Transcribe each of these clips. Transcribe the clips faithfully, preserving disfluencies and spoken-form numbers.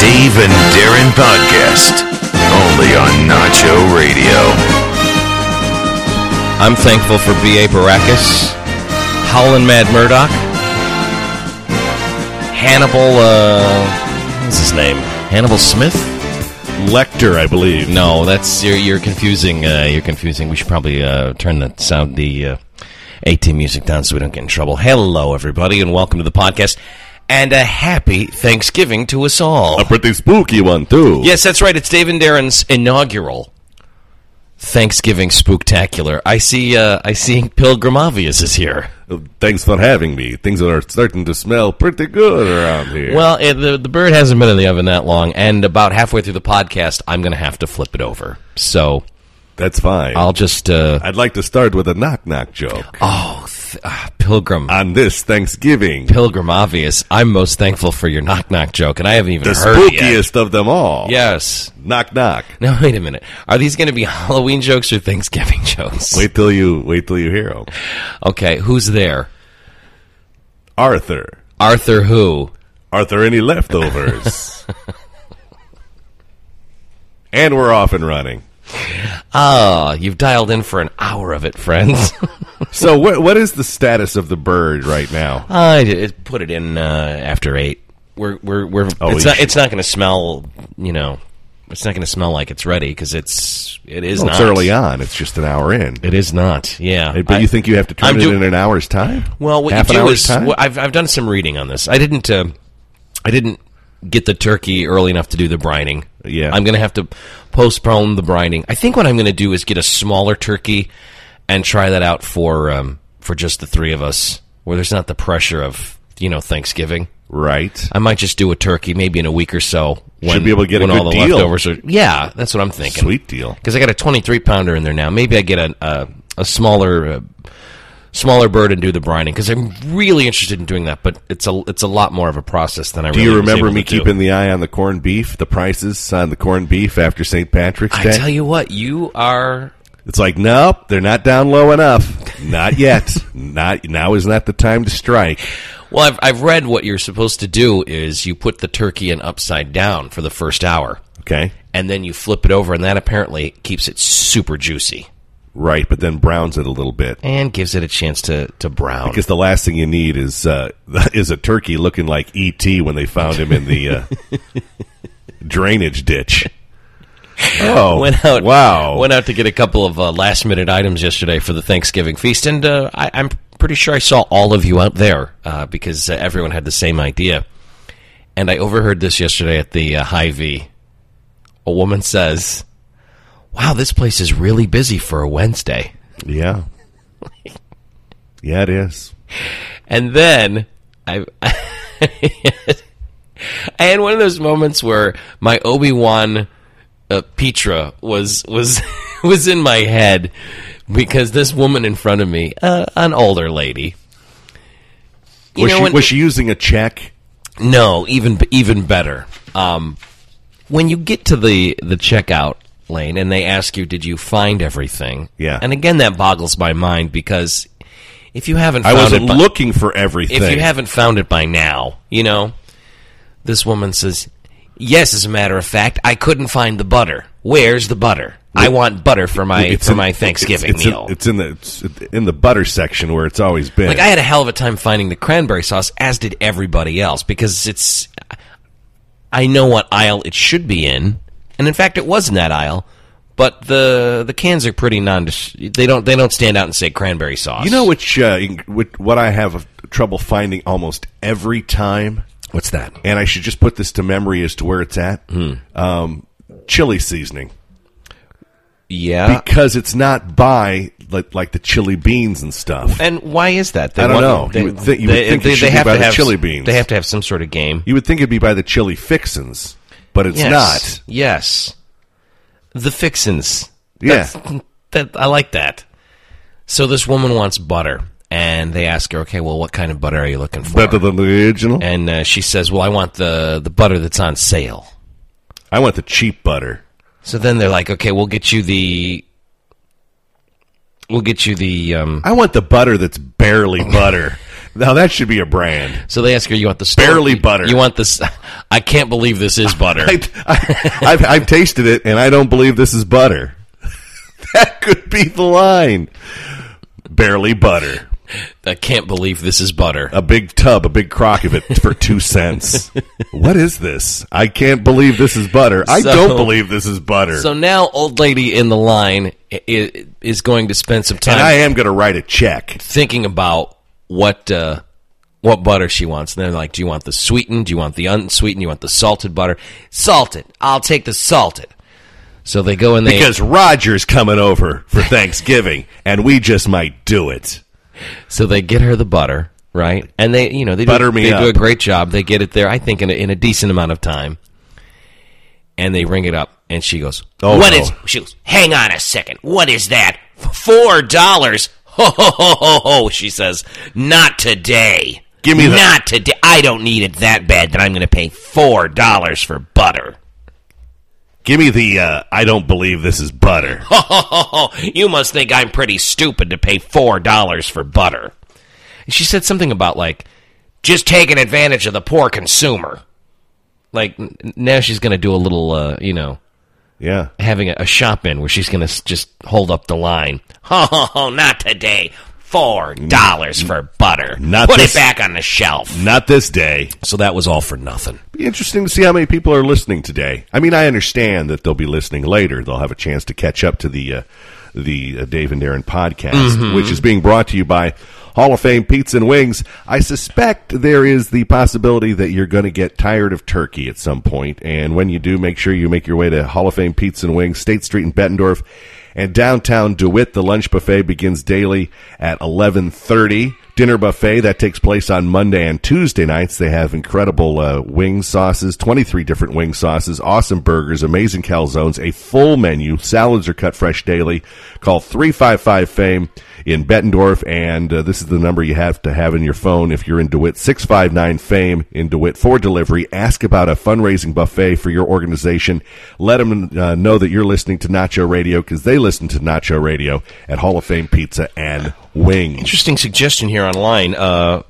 Dave and Darren podcast, only on Nacho Radio. I'm thankful for B A. Baracus, Howlin' Mad Murdoch, Hannibal, uh, what's his name? Hannibal Smith? Lecter, I believe. No, that's, you're, you're confusing, uh, you're confusing. We should probably, uh, turn the sound, the, uh, AT music down so we don't get in trouble. Hello, everybody, and welcome to the podcast. And a happy Thanksgiving to us all. A pretty spooky one, too. Yes, that's right. It's Dave and Darren's inaugural Thanksgiving Spooktacular. I see uh, I see Pilgrim Obvious is here. Thanks for having me. Things are starting to smell pretty good around here. Well, it, the, the bird hasn't been in the oven that long, and about halfway through the podcast, I'm going to have to flip it over. So that's fine. I'll just... Uh, I'd like to start with a knock-knock joke. Oh, th- uh, Pilgrim. On this Thanksgiving. Pilgrim Obvious. I'm most thankful for your knock-knock joke, and I haven't even the heard it yet. spookiest of them all. Yes. Knock-knock. Now, wait a minute. Are these going to be Halloween jokes or Thanksgiving jokes? Wait till you wait till you hear them. Okay, who's there? Arthur. Arthur who? Arthur, any leftovers? And we're off and running. Ah, you've dialed in for an hour of it, friends. So what what is the status of the bird right now? I did, put it in uh, after eight. We're we're we're. Oh, it's not. should. It's not going to smell. You know, it's not going to smell like it's ready because it's. It is Well, not. it's early on. It's just an hour in. It is not. Yeah. But I- you think you have to turn I'm it do- in in an hour's time? Well, what Half you an do hour's is time? well, I've I've done some reading on this. I didn't. Uh, I didn't get the turkey early enough to do the brining. Yeah. I'm going to have to postpone the brining. I think what I'm going to do is get a smaller turkey and try that out for um, for just the three of us, where there's not the pressure of you know Thanksgiving. Right. I might just do a turkey maybe in a week or so. When, Should be able to get a when all good the deal. leftovers are. Yeah, that's what I'm thinking. Sweet deal. Because I got a twenty-three pounder in there now. Maybe I get a a, a smaller. Uh, Smaller bird and do the brining because I'm really interested in doing that, but it's a it's a lot more of a process than I. Do really you was remember able me to do. keeping the eye on the corned beef, the prices on the corned beef after Saint Patrick's I Day? tell you what, you are. It's like, nope, they're not down low enough. Not yet. Not now is not the time to strike. Well, I've I've read what you're supposed to do is you put the turkey in upside down for the first hour, Okay, and then you flip it over, and that apparently keeps it super juicy right, but then browns it a little bit and gives it a chance to, to brown. because the last thing you need is uh, is a turkey looking like E T when they found him in the uh, drainage ditch. Oh, went out. wow! Went out to get a couple of uh, last minute items yesterday for the Thanksgiving feast, and uh, I, I'm pretty sure I saw all of you out there uh, because uh, everyone had the same idea. And I overheard this yesterday at the uh, Hy-Vee. A woman says, "Wow, this place is really busy for a Wednesday." Yeah, yeah, it is. And then I, I had one of those moments where my Obi-Wan uh, Petra was was was in my head because this woman in front of me, uh, an older lady, you Was know, she when- was she using a check? no, even even better. Um, when you get to the the checkout lane and they ask you, "Did you find everything?" Yeah. And again, that boggles my mind because if you haven't, I found wasn't it by- looking for everything. if you haven't found it by now, you know, this woman says, "Yes, as a matter of fact, I couldn't find the butter. Where's the butter? I want butter for my It's for in- my Thanksgiving it's, it's meal." In, it's in the it's in the butter section where it's always been. Like I had a hell of a time finding the cranberry sauce, as did everybody else, because it's. I know what aisle it should be in, and in fact, it was in that aisle. But the the cans are pretty non. They don't they don't stand out and say cranberry sauce. You know which, uh, which what I have trouble finding almost every time, what's that? and I should just put this to memory as to where it's at. Hmm. Um, chili seasoning, Yeah. because it's not by like, like the chili beans and stuff. And why is that? They I don't want- know. They, You would think- you would they- think it they- should they be have by to the have chili s- beans. They have to have some sort of game. You would think it'd be by the chili fixins, but it's Yes. not. Yes. The fixins. Yeah. That's- that I like that. So this woman wants butter, and they ask her, "Okay, well, what kind of butter are you looking for?" Better than the original. And uh, she says, "Well, I want the the butter that's on sale." I want the cheap butter. So then they're like, "Okay, we'll get you the we'll get you the um I want the butter that's barely butter. Now that should be a brand. So they ask her, you want the store? Barely butter. You want this? I can't believe this is butter. I, I, I've, I've tasted it, and I don't believe this is butter. That could be the line. Barely butter. I can't believe this is butter. A big tub, a big crock of it for two cents. What is this? I can't believe this is butter. I So- don't believe this is butter. So now old lady in the line i- is going to spend some time and I am going to write a check. thinking about what uh, what butter she wants. And they're like, do you want the sweetened? Do you want the unsweetened? Do you want the salted butter? Salted. I'll take the salted. So they go and they... Because Roger's coming over for Thanksgiving, and we just might do it. So they get her the butter, right? And they, you know, they, Butter do, me they do a up. great job. They get it there, I think, in a, in a decent amount of time. And they ring it up, and she goes, Oh, "What no. is?" She goes, "Hang on a second. What is that? Four dollars? Ho ho ho ho ho!" She says, "Not today. Give me the- not today. I don't need it that bad that I'm going to pay four dollars for butter." Give me the, uh, I don't believe this is butter. Ho ho ho ho! You must think I'm pretty stupid to pay four dollars for butter. And she said something about like just taking advantage of the poor consumer. Like n- now she's going to do a little, uh, you know, Yeah. having a, a shop in where she's going to just hold up the line. Ho ho ho! Not today. Four dollars for butter. Not Put this- it back on the shelf. Not this day. So that was all for nothing. Be interesting to see how many people are listening today. I mean, I understand that they'll be listening later. They'll have a chance to catch up to the uh, the uh, Dave and Darren podcast, which is being brought to you by Hall of Fame Pizza and Wings. I suspect there is the possibility that you're going to get tired of turkey at some point, and when you do, make sure you make your way to Hall of Fame Pizza and Wings, State Street in Bettendorf, and downtown DeWitt. The lunch buffet begins daily at eleven thirty. Dinner buffet, that takes place on Monday and Tuesday nights. They have incredible uh, wing sauces, twenty-three different wing sauces, awesome burgers, amazing calzones, a full menu. Salads are cut fresh daily. Call three five five FAME in Bettendorf, and uh, this is the number you have to have in your phone if you're in DeWitt, six five nine FAME in DeWitt for delivery. Ask about a fundraising buffet for your organization. Let them uh, know that you're listening to Nacho Radio, because they listen to Nacho Radio at Hall of Fame Pizza and Wings. Interesting suggestion here online. Uh,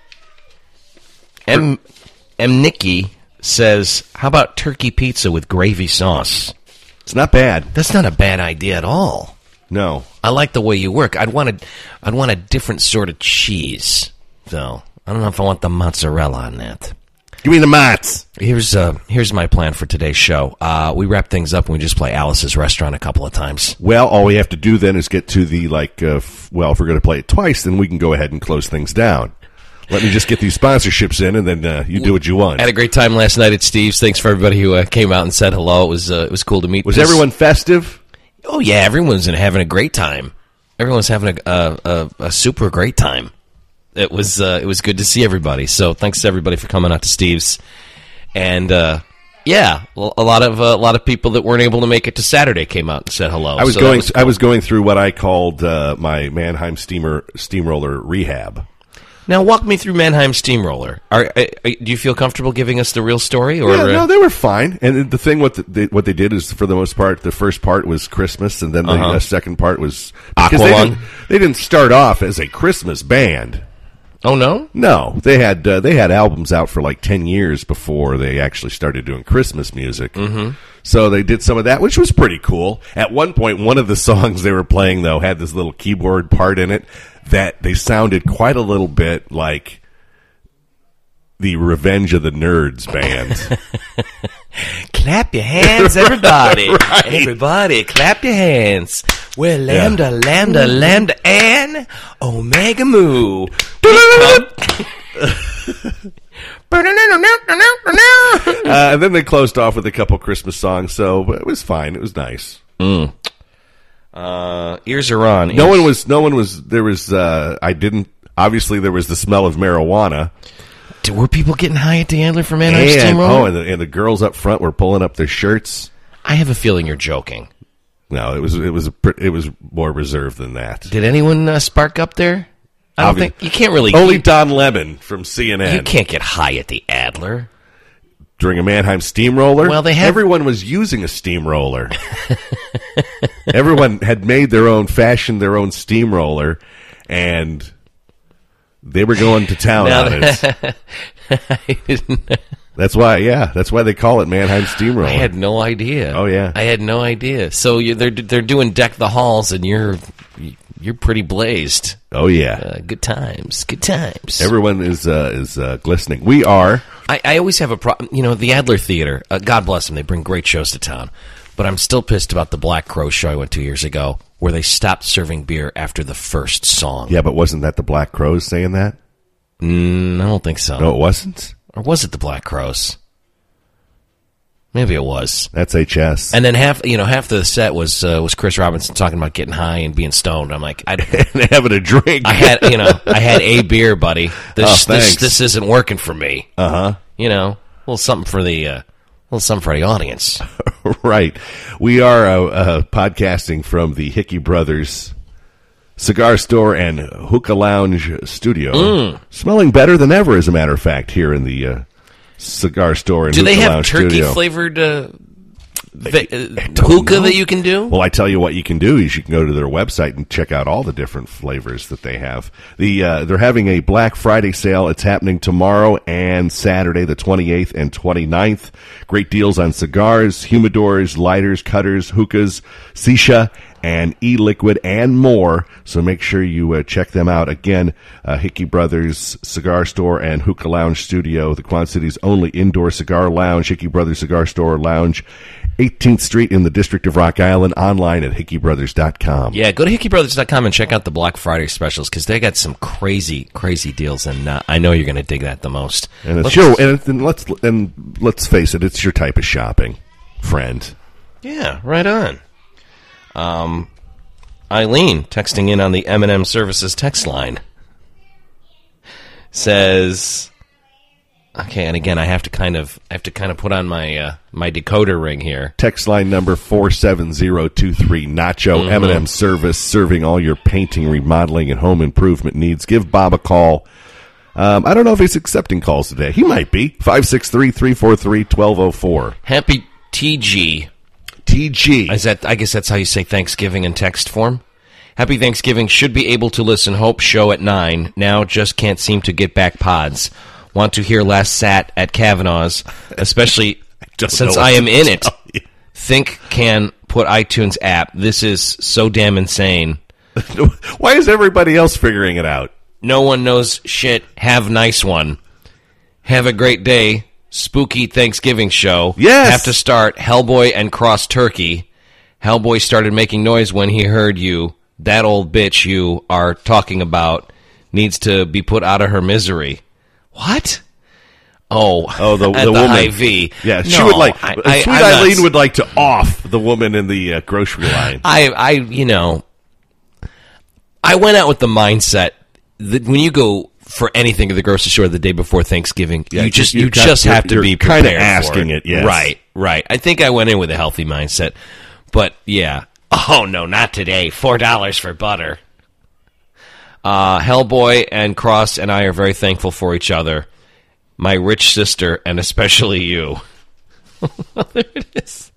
M. M. Nikki says, "How about turkey pizza with gravy sauce?" It's not bad. That's not a bad idea at all. No. I like the way you work. I'd want a, I'd want a different sort of cheese, though. I don't know if I want the mozzarella on that. Give me the mats. Here's uh, here's my plan for today's show. Uh, we wrap things up and we just play Alice's Restaurant a couple of times. Well, all we have to do then is get to the, like, uh, f- well, if we're going to play it twice, then we can go ahead and close things down. Let me just get these sponsorships in, and then uh, you do what you want. Had a great time last night at Steve's. Thanks for everybody who uh, came out and said hello. It was uh, it was cool to meet. Was this- everyone festive? Oh yeah, everyone's having a great time. Everyone's having a a, a, a super great time. It was uh, it was good to see everybody. So thanks to everybody for coming out to Steve's, and uh, yeah, a lot of uh, a lot of people that weren't able to make it to Saturday came out and said hello. I was So that going. was I was going through what I called uh, my Mannheim steamer steamroller rehab. Now walk me through Mannheim Steamroller. Are, are, do you feel comfortable giving us the real story? Or Yeah, uh, no, they were fine. And the thing what the, they, what they did is, for the most part, the first part was Christmas, and then the Uh-huh. uh, second part was because they Aqualung? didn't, they didn't start off as a Christmas band. Oh no. No, they had uh, they had albums out for like ten years before they actually started doing Christmas music. Mm-hmm. So they did some of that, which was pretty cool. At one point, one of the songs they were playing, though, had this little keyboard part in it that they sounded quite a little bit like the Revenge of the Nerds band. Clap your hands, everybody. Right. Everybody, clap your hands. We're Lambda, Lambda, Lambda, and Omega Mu. uh, and then they closed off with a couple Christmas songs, so but it was fine. It was nice. Mm. Uh, ears are on. No Ears- one was. No one was. There was. Uh, I didn't. Obviously, there was the smell of marijuana. Were people getting high at the Antler for Mannheim And, Steamroller? oh, and the, and the girls up front were pulling up their shirts. I have a feeling you're joking. No, it was. It was. A, pr- it was more reserved than that. Did anyone uh, spark up there? I don't Obvi- think you can't really. Only you, Don Lemon from C N N. you can't get high at the Adler. During a Mannheim steamroller. Well, they have- everyone was using a steamroller. Everyone had made their own, fashioned their own steamroller, and They were going to town Now on it. I didn't. That's why, yeah, that's why they call it Mannheim Steamroller. I had no idea. Oh, yeah. I had no idea. So you, they're they're doing Deck the Halls, and you're you're pretty blazed. Oh, yeah. Uh, good times, good times. Everyone is uh, is uh, glistening. We are. I, I always have a problem. You know, the Adler Theater. Uh, God bless them. They bring great shows to town. But I'm still pissed about the Black Crow show I went two years ago, where they stopped serving beer after the first song. Yeah, but wasn't that the Black Crows saying that? Mm, I don't think so. No, it wasn't. Or was it the Black Crows? Maybe it was. That's H S. And then half, you know, half the set was uh, was Chris Robinson talking about getting high and being stoned. I'm like, I, and having a drink. I had, you know, I had a beer, buddy. This, Oh, this, thanks. this isn't working for me. Uh huh. You know, a little something for the, uh, a little something for the audience. Right. We are uh, uh, podcasting from the Hickey Brothers Cigar Store and Hookah Lounge Studio. Mm. Smelling better than ever, as a matter of fact, here in the uh, Cigar Store and Do Hookah they have Lounge turkey Studio. flavored uh, va- uh, don't hookah know. that you can do? Well, I tell you what you can do is you can go to their website and check out all the different flavors that they have. The uh, they're having a Black Friday sale. It's happening tomorrow and Saturday, the twenty-eighth and twenty-ninth. Great deals on cigars, humidors, lighters, cutters, hookahs, shisha, and e-liquid, and more. So make sure you uh, check them out. Again, uh, Hickey Brothers Cigar Store and Hookah Lounge Studio, the Quad City's only indoor cigar lounge. Hickey Brothers Cigar Store Lounge, eighteenth Street in the District of Rock Island. Online at hickey brothers dot com. Yeah, go to hickey brothers dot com and check out the Black Friday specials because they got some crazy, crazy deals, and uh, I know you're going to dig that the most. And it's Let's- your and, and let's and let's face it, it's your type of shopping, friend. Yeah, right on. Um, Eileen, texting in on the M and M Services text line, says, "Okay," and again, I have to kind of, I have to kind of put on my uh, my decoder ring here. Text line number four seven zero two three. Nacho Mm-hmm. M and M Service, serving all your painting, remodeling, and home improvement needs. Give Bob a call. Um, I don't know if he's accepting calls today. He might be. five six three, three four three, one two zero four. Happy T G. T G. Is that? I guess that's how you say Thanksgiving in text form. Happy Thanksgiving. Should be able to listen. Hope show at nine. Now just can't seem to get back pods. Want to hear last sat at Kavanaugh's, especially don't since know I what am to in it. tell you. Think can put iTunes app. This is so damn insane. Why is everybody else figuring it out? No one knows shit. Have nice one. Have a great day. Spooky Thanksgiving show. Yes. Have to start Hellboy and Cross Turkey. Hellboy started making noise when he heard you. That old bitch you are talking about needs to be put out of her misery. What? Oh, Oh, the, at the, the woman. Hy-Vee. Yeah, she No, would like. I, Sweet I, I'm not- Eileen would like to off the woman in the uh, grocery line. I, I, you know, I went out with the mindset that when you go for anything at the grocery store the day before Thanksgiving, Yeah, you just you- you you got- just have to you're- be you're kinda prepared asking for it, yes. Right, right. I think I went in with a healthy mindset, but yeah. Oh no, not today. Four dollars for butter. Uh, Hellboy and Cross and I are very thankful for each other. My rich sister, and especially you. There it is.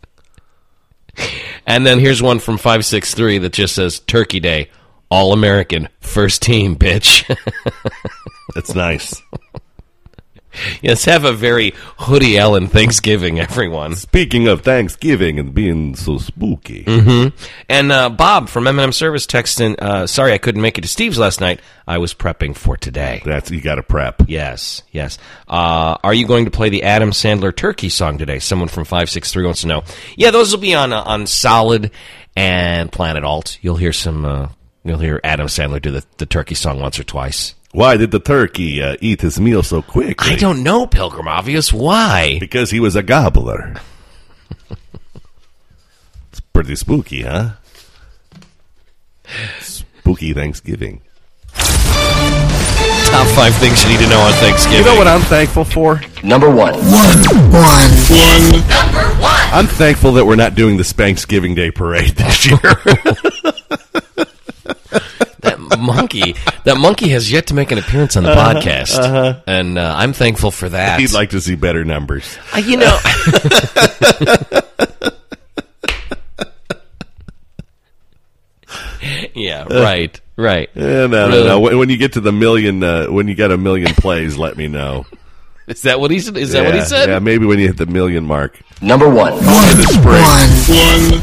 And then here's one from five six three that just says, Turkey Day, All American, first team, bitch. That's nice. Yes, have a very Hoodie Allen Thanksgiving, everyone. Speaking of Thanksgiving and being so spooky, Mm-hmm. And uh, Bob from M and M Service texting, uh, sorry I couldn't make it to Steve's last night. I was prepping for today. that's you got to prep. Yes, yes. Uh, are you going to play the Adam Sandler Turkey song today? Someone from five six three wants to know. Yeah, those will be on uh, on Solid and Planet Alt. You'll hear some. Uh, you'll hear Adam Sandler do the, the Turkey song once or twice. Why did the turkey uh, eat his meal so quickly? I don't know, Pilgrim Obvious. Why? Because he was a gobbler. It's pretty spooky, huh? Spooky Thanksgiving. Top five things you need to know on Thanksgiving. You know what I'm thankful for? Number one. One. I'm thankful that we're not doing the Spanksgiving Day parade this year. That monkey, that monkey has yet to make an appearance on the Uh-huh, podcast, uh-huh. and uh, I'm thankful for that. He'd like to see better numbers. Uh, you know, yeah, right, Right. Eh, no, Really? no, no. When, when you get to the million, uh, when you get a million plays, let me know. Is that what he said? Is that yeah, what he said? Yeah, maybe when you hit the million mark. Number one. In the spring.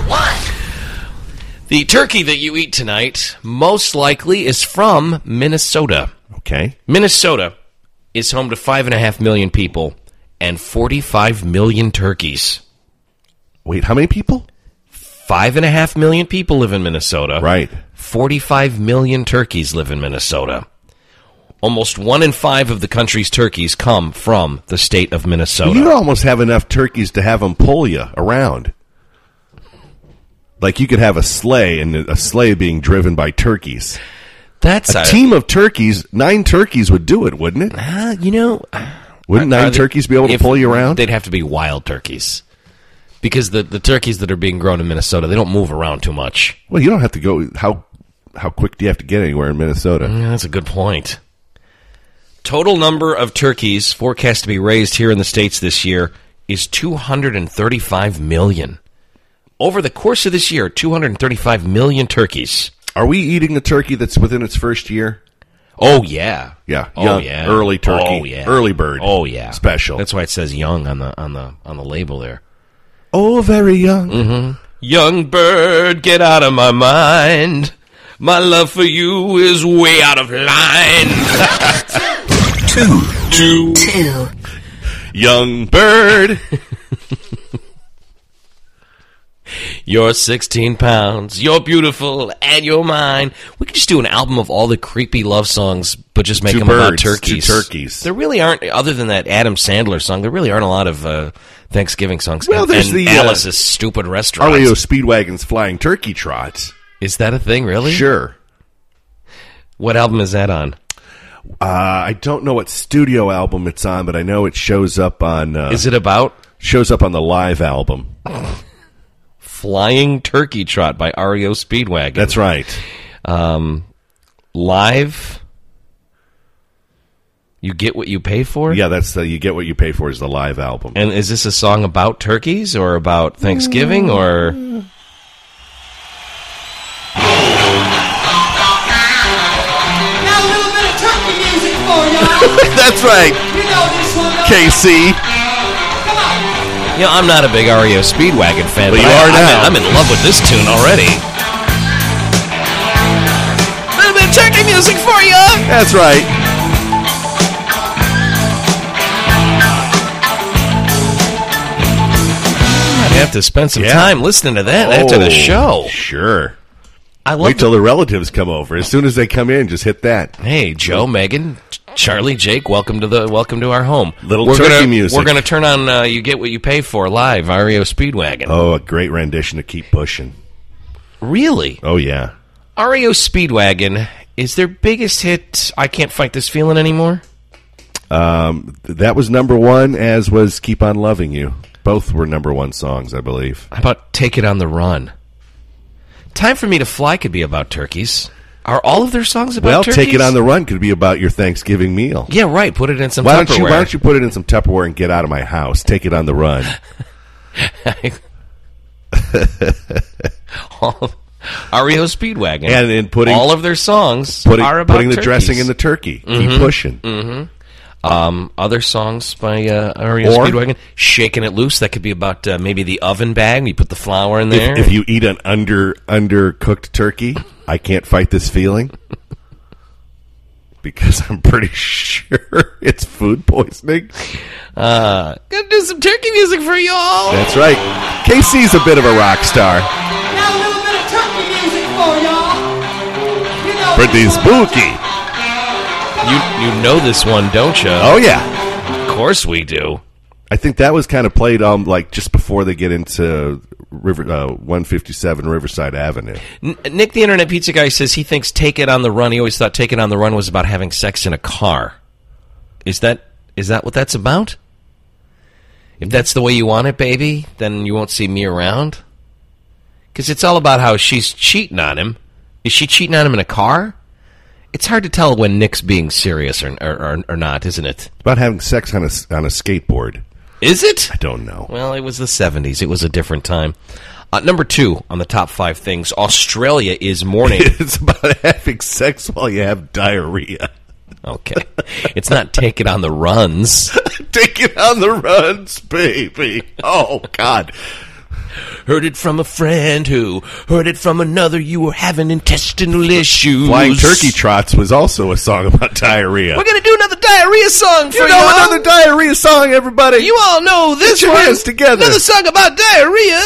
The turkey that you eat tonight most likely is from Minnesota. Okay. Minnesota is home to five and a half million people and forty-five million turkeys. Wait, how many people? Five and a half million people live in Minnesota. Right. forty-five million turkeys live in Minnesota. Almost one in five of the country's turkeys come from the state of Minnesota. You almost have enough turkeys to have them pull you around. Like you could have a sleigh, and a sleigh being driven by turkeys. That's A team of turkeys, nine turkeys would do it, wouldn't it? Uh, you know, Wouldn't are nine they- turkeys be able to if- pull you around? They'd have to be wild turkeys. Because the, the turkeys that are being grown in Minnesota, they don't move around too much. Well, you don't have to go. How how quick do you have to get anywhere in Minnesota? Yeah, that's a good point. Total number of turkeys forecast to be raised here in the States this year is two hundred thirty-five million. Over the course of this year, two hundred thirty-five million turkeys. Are we eating a turkey that's within its first year? Oh, yeah. Yeah. Oh, young, yeah. Early turkey. Oh, yeah. Early bird. Oh, yeah. Special. That's why it says young on the on the on the label there. Oh, very young. Mm-hmm. Young bird, get out of my mind. My love for you is way out of line. Two. Two. Two. Young bird. You're sixteen pounds. You're beautiful, and you're mine. We could just do an album of all the creepy love songs, but just make Two them about birds, turkeys. two turkeys. There really aren't, other than that Adam Sandler song, there really aren't a lot of uh, Thanksgiving songs. Well, and, there's and the, uh, Alice's Stupid Restaurant. R E O Speedwagon's Flying Turkey Trot. Is that a thing, really? Sure. What album is that on? Uh, I don't know what studio album it's on, but I know it shows up on. Uh, Is it about shows up on the live album? Flying Turkey Trot by R E O Speedwagon? That's right. Um, live. You get what you pay for? Yeah, that's the you get what you pay for is the live album. And is this a song about turkeys or about Thanksgiving or? Now a little bit of turkey music for y'all. That's right, You know this one, though. K C. Come on. You know, I'm not a big R E O Speedwagon fan, But but you I, are now. I'm, in, I'm in love with this tune already. A little bit of turkey music for you. That's right. I have to spend some Yeah. time listening to that after Oh, the show. Sure. I love Wait till the relatives come over. As soon as they come in, just hit that. Hey, Joe, Megan, Charlie, Jake, welcome to the welcome to our home. Little we're turkey gonna, music. We're going to turn on uh, "You Get What You Pay For" live, R E O Speedwagon. Oh, a great rendition to keep pushing. Really? Oh yeah. R E O Speedwagon is their biggest hit. I Can't Fight This Feeling Anymore. Um, that was number one, as was "Keep on Loving You." Both were number one songs, I believe. How about "Take It on the Run"? "Time for Me to Fly" could be about turkeys. Are all of their songs about Well, turkeys? "Take It on the Run" could be about your Thanksgiving meal. Yeah, right. Put it in some Why don't Tupperware. you Why don't you put it in some Tupperware and get out of my house? Take it on the run. All- R E O Speedwagon. And in putting all of their songs putting, are about putting the turkeys. dressing in the turkey. Mm-hmm. Keep pushing. Um, other songs by uh, R E O Or- Speedwagon, "Shaking It Loose." That could be about uh, maybe the oven bag. You put the flour in there. If, if you eat an under undercooked turkey, I can't fight this feeling. Because I'm pretty sure it's food poisoning. uh, gonna do some turkey music for y'all. That's right. K C's a bit of a rock star. Now a little bit of turkey music for y'all. You know Pretty this one, though. spooky. You you know this one, don't you? Oh yeah. Of course we do. I think that was kind of played um like just before they get into River uh, one fifty-seven Riverside Avenue. N- Nick, the Internet Pizza Guy, says he thinks "Take It on the Run." He always thought "Take It on the Run" was about having sex in a car. Is that is that what that's about? If that's the way you want it, baby, then you won't see me around. Because it's all about how she's cheating on him. Is she cheating on him in a car? It's hard to tell when Nick's being serious or or, or, or not, isn't it? It's about having sex on a on a skateboard. Is it? I don't know. Well, it was the seventies. It was a different time. Uh, number two on the top five things, Australia is mourning. It's about having sex while you have diarrhea. Okay. It's not take it on the runs. Take it on the runs, baby. Oh, God. Heard it from a friend who heard it from another. You were having intestinal issues. Flying Turkey Trots was also a song about diarrhea. We're going to do another diarrhea song for you you. know all. another diarrhea song, everybody. You all know this Get your one. hands together. Another song about diarrhea.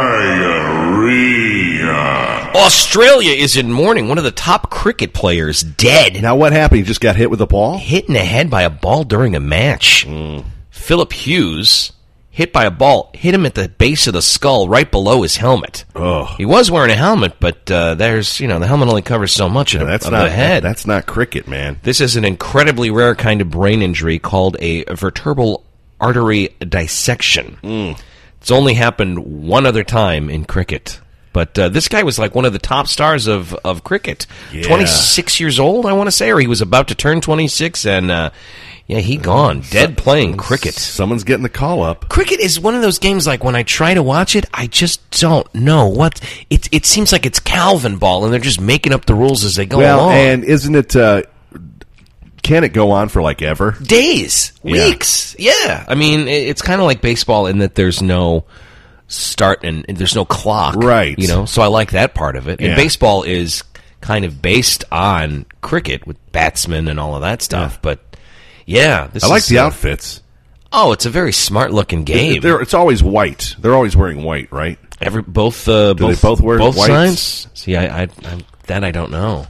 Diarrhea. Australia is in mourning. One of the top cricket players dead. Now what happened? He just got hit with a ball? Hit in the head by a ball during a match. Mm. Philip Hughes, hit by a ball, hit him at the base of the skull right below his helmet. Oh. He was wearing a helmet, but uh, there's, you know, the helmet only covers so much of, That's of not the head. That's not cricket, man. This is an incredibly rare kind of brain injury called a vertebral artery dissection. Mm. It's only happened one other time in cricket. But uh, this guy was like one of the top stars of, of cricket. Yeah. twenty-six years old, I want to say, or he was about to turn twenty-six, and uh, yeah, he gone. Dead playing cricket. Someone's getting the call up. Cricket is one of those games, like, when I try to watch it, I just don't know what... It, it seems like it's Calvin ball, and they're just making up the rules as they go Well, along. and isn't it... Uh, can it go on for, like, ever? Days, weeks, yeah. yeah. I mean, it, it's kind of like baseball in that there's no start and, and there's no clock. Right. You know, so I like that part of it. Yeah. And baseball is kind of based on cricket with batsmen and all of that stuff. Yeah. But, yeah. This I like is, the uh, outfits. Oh, it's a very smart-looking game. They're, it's always white. They're always wearing white, right? Every both uh, Do they both both wear both whites? sides. See, I, I, I that I don't know.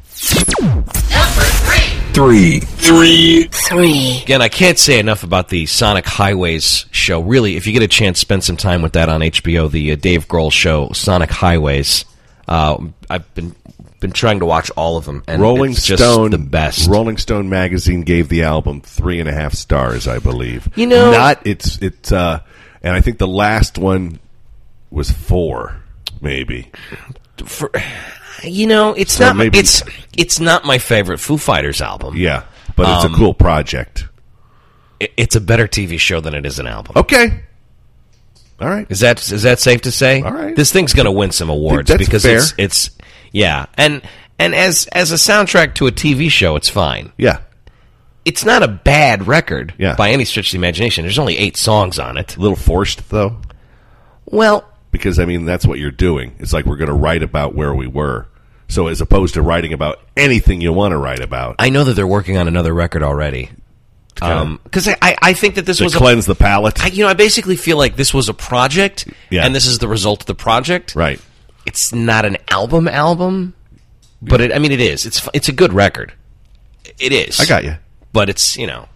Three. Three. Three. Again, I can't say enough about the Sonic Highways show. Really, if you get a chance, spend some time with that on H B O. The uh, Dave Grohl show, Sonic Highways. Uh, I've been been trying to watch all of them, and Rolling it's just Stone, the best. Rolling Stone magazine gave the album three and a half stars, I believe. You know- not it's it's, uh, and I think the last one was four, maybe. For, you know, it's So not maybe- it's it's not my favorite Foo Fighters album. Yeah, but it's Um, a cool project. It- it's a better T V show than it is an album. Okay, all right. Is that is that safe to say? All right. This thing's going to win some awards that's because fair. it's it's yeah, and and as as a soundtrack to a T V show, it's fine. Yeah, It's not a bad record Yeah. by any stretch of the imagination. There's only eight songs on it. a little forced though, Well, because I mean that's what you're doing. It's like we're going to write about where we were. So as opposed to writing about anything you want to write about, I know that they're working on another record already. Because I, I, I think that this to was a, cleanse the palate. I, you know, I basically feel like this was a project, Yeah. and this is the result of the project. Right. It's not an album album, but it, I mean, it is. It's fu- it's a good record. It is. I got you. But it's, you know,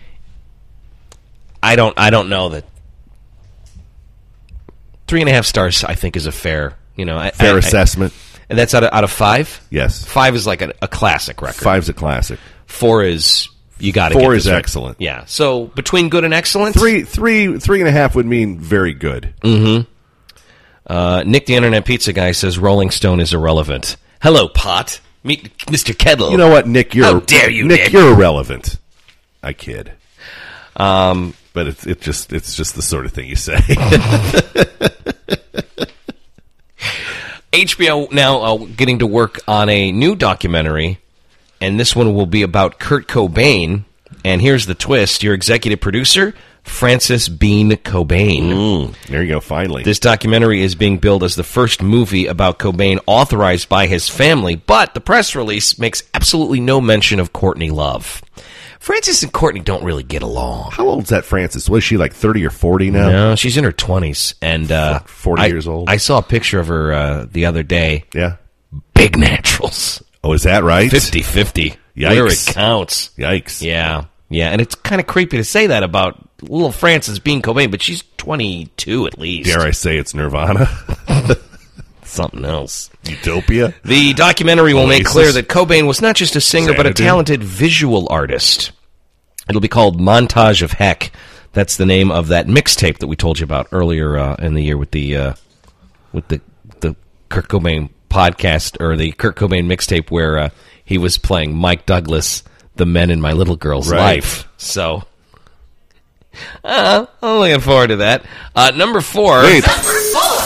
I don't I don't know that three and a half stars. I think is a fair, you know, I- Fair I- I- assessment. and that's out of out of five. Yes. Five is like a, a classic record. Five's a classic. Four is you got to. Four get is this right. excellent. Yeah. So between good and excellent, Three, three, three and a half would mean very good. Uh, Nick the Internet Pizza Guy says Rolling Stone is irrelevant. Hello, Pot. Meet Mister Kettle. You know what, Nick? You're How dare you, Nick? Nick. You're irrelevant. I kid. Um, but it's it just it's just the sort of thing you say. H B O now uh, getting to work on a new documentary, and this one will be about Kurt Cobain. And here's the twist: your executive producer, Francis Bean Cobain. Mm, there you go. Finally, This documentary is being billed as the first movie about Cobain authorized by his family, but the press release makes absolutely no mention of Courtney Love. Francis and Courtney don't really get along. how old's that Frances? Was she like thirty or forty now? No, she's in her twenties, and uh, forty I- years old. I saw a picture of her uh, the other day. Yeah. Big naturals, Oh, is that right? fifty-fifty, Yikes. where it counts. Yikes. Yeah, yeah, and it's kind of creepy to say that about little Frances Bean Cobain, but she's twenty-two at least. Dare I say it's Nirvana? Something else. Utopia? The documentary will make Oasis. clear that Cobain was not just a singer, but a Xanadu. talented visual artist. It'll be called Montage of Heck. That's the name of that mixtape that we told you about earlier uh, in the year with the uh, with the the Kurt Cobain podcast, or the Kurt Cobain mixtape where uh, he was playing Mike Douglas, the men in my little girl's Right. life. So, uh, I'm looking forward to that. Uh, number four. Wait.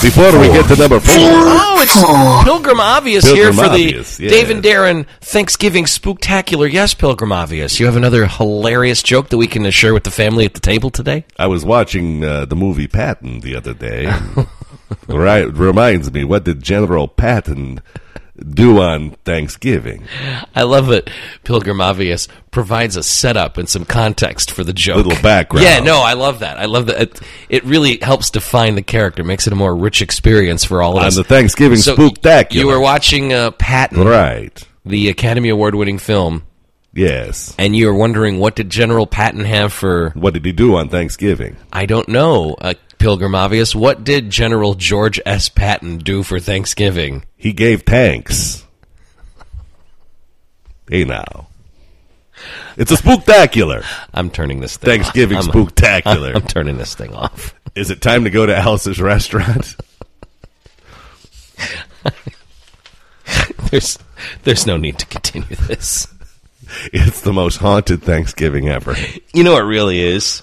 Before we get to number four. Oh, it's Pilgrim Obvious here Pilgrim for Obvious, the yeah. Dave and Darren Thanksgiving Spooktacular. Yes, Pilgrim Obvious. You have another hilarious joke that we can share with the family at the table today? I was watching uh, the movie Patton the other day. And right, reminds me, what did General Patton do on Thanksgiving? I love that Pilgrim Obvious provides a setup and some context for the joke. Little background. Yeah, no, I love that. I love that. It, it really helps define the character, makes it a more rich experience for all of On us. the Thanksgiving so Spooktacular. You were watching uh, Patton, Right. the Academy Award-winning film, Yes. and you were wondering, what did General Patton have for... What did he do on Thanksgiving? I don't know, uh, Pilgrim Obvious. What did General George S. Patton do for Thanksgiving? He gave tanks. Hey now. It's a spooktacular. I'm turning this thing Thanksgiving off. I'm- spooktacular. I'm, I'm turning this thing off. Is it time to go to Alice's restaurant? There's, there's no need to continue this. It's the most haunted Thanksgiving ever. You know, it really is.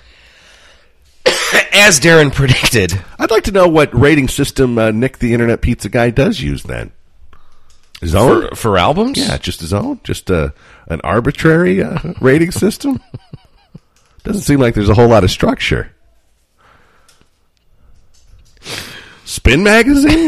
As Darren predicted, I'd like to know what rating system uh, Nick the Internet Pizza Guy does use then. His own? for, for albums? Yeah, just his own? Just uh, an arbitrary uh, rating system? Doesn't seem like there's a whole lot of structure. Spin Magazine?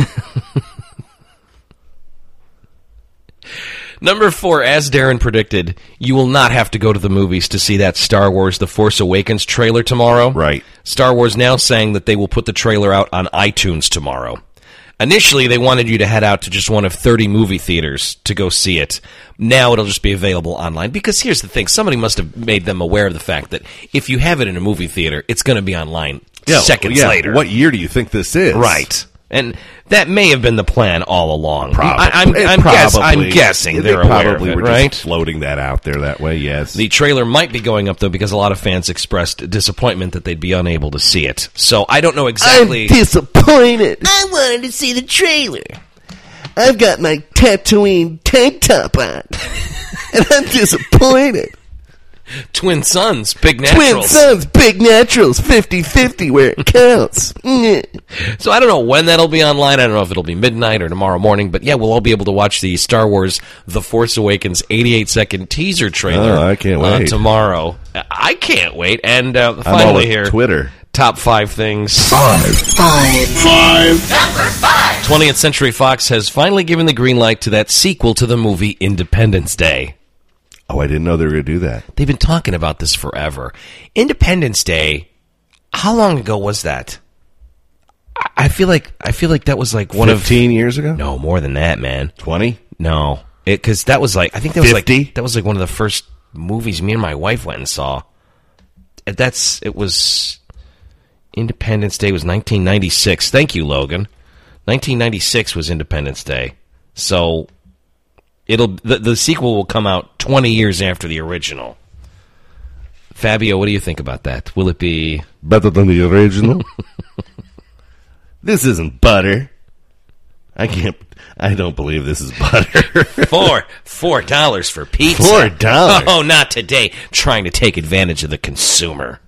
Number four, as Darren predicted, you will not have to go to the movies to see that Star Wars The Force Awakens trailer tomorrow. Right. Star Wars now saying that they will put the trailer out on iTunes tomorrow. Initially, they wanted you to head out to just one of thirty movie theaters to go see it. Now it'll just be available online. Because here's the thing, somebody must have made them aware of the fact that if you have it in a movie theater, it's going to be online Yeah, seconds yeah. later. What year do you think this is? Right. And that may have been the plan all along. Probably. I, I'm, It I'm, guess, I'm probably- guessing yeah, they're they aware probably of it, were right? just floating that out there that way, yes. The trailer might be going up, though, because a lot of fans expressed disappointment that they'd be unable to see it. So I don't know exactly... disappointed. I wanted to see the trailer. I've got my Tatooine tank top on, and I'm disappointed. Twin Sons, Big Twin Naturals. Sons, Big Naturals, fifty-fifty where it counts. Mm. So I don't know when that'll be online. I don't know if it'll be midnight or tomorrow morning. But yeah, we'll all be able to watch the Star Wars The Force Awakens eighty-eight second teaser trailer Oh, I can't uh, wait. tomorrow. I can't wait. And uh, I'm all finally with here, Twitter. top five things. Five. Five. Five. twentieth Century Fox has finally given the green light to that sequel to the movie Independence Day. Oh, I didn't know they were going to do that. They've been talking about this forever. Independence Day, how long ago was that? I- I feel like I feel like that was like one of fifteen years ago? No, more than that, man. twenty? No, because that was like I think that was fifty? like that was like one of the first movies me and my wife went and saw. And That's it was Independence Day was nineteen ninety-six. Thank you, Logan. nineteen ninety-six was Independence Day. So it'll the, the sequel will come out twenty years after the original. Fabio, what do you think about that? Will it be Better than the original? This isn't butter. I can't. I don't believe this is butter. four four dollars for pizza? Four dollars? Oh, not today! Trying to take advantage of the consumer.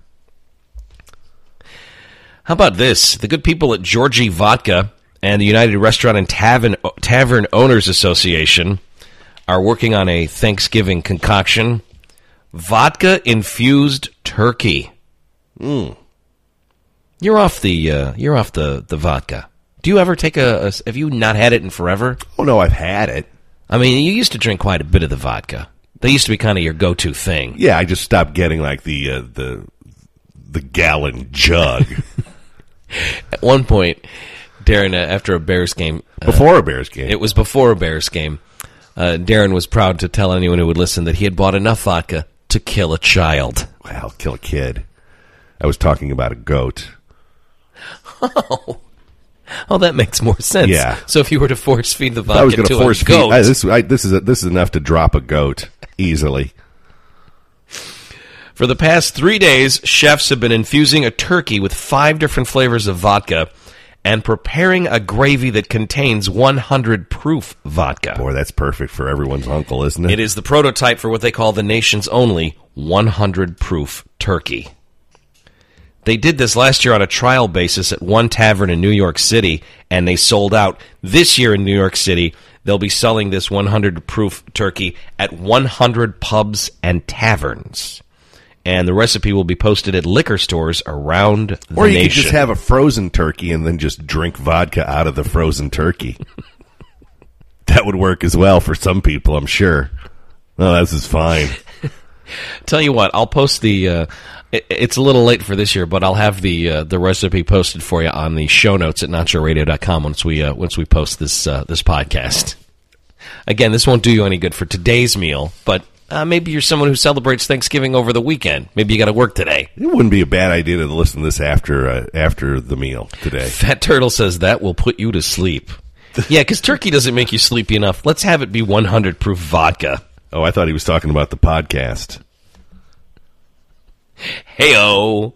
How about this? The good people at Georgie Vodka and the United Restaurant and Tavern Tavern Owners Association are working on a Thanksgiving concoction: vodka infused turkey. Mm. You're off the uh, you're off the, the vodka. Do you ever take a, a? Have you not had it in forever? Oh, no, I've had it. I mean, you used to drink quite a bit of the vodka. They used to be kind of your go-to thing. Yeah, I just stopped getting like the uh, the the gallon jug. At one point, Darren, uh, after a Bears game, uh, Before a Bears game. it was before a Bears game. Uh, Darren was proud to tell anyone who would listen that he had bought enough vodka to kill a child. Well, kill a kid. I was talking about a goat. Oh, oh, that makes more sense. Yeah. So if you were to force feed the If I was vodka going to to force a feed. goat, I, this, I, this is a, this is enough to drop a goat easily. for the past three days, chefs have been infusing a turkey with five different flavors of vodka and preparing a gravy that contains one hundred proof vodka. Boy, that's perfect for everyone's uncle, isn't it? It is the prototype for what they call the nation's only one hundred proof turkey. They did this last year on a trial basis at one tavern in New York City, and they sold out. This year in New York City, they'll be selling this one hundred proof turkey at one hundred pubs and taverns. And the recipe will be posted at liquor stores around the Or you nation. could just have a frozen turkey and then just drink vodka out of the frozen turkey. That would work as well for some people, I'm sure. Oh, this is fine. Tell you what, I'll post the... Uh, it, it's a little late for this year, but I'll have the uh, the recipe posted for you on the show notes at nacho radio dot com once we uh, once we post this uh, this podcast. Again, this won't do you any good for today's meal, but uh, maybe you're someone who celebrates Thanksgiving over the weekend. Maybe you got to work today. It wouldn't be a bad idea to listen to this after uh, after the meal today. Fat Turtle says that will put you to sleep. Yeah, because turkey doesn't make you sleepy enough. Let's have it be one hundred proof vodka. Oh, I thought he was talking about the podcast. Hey-o.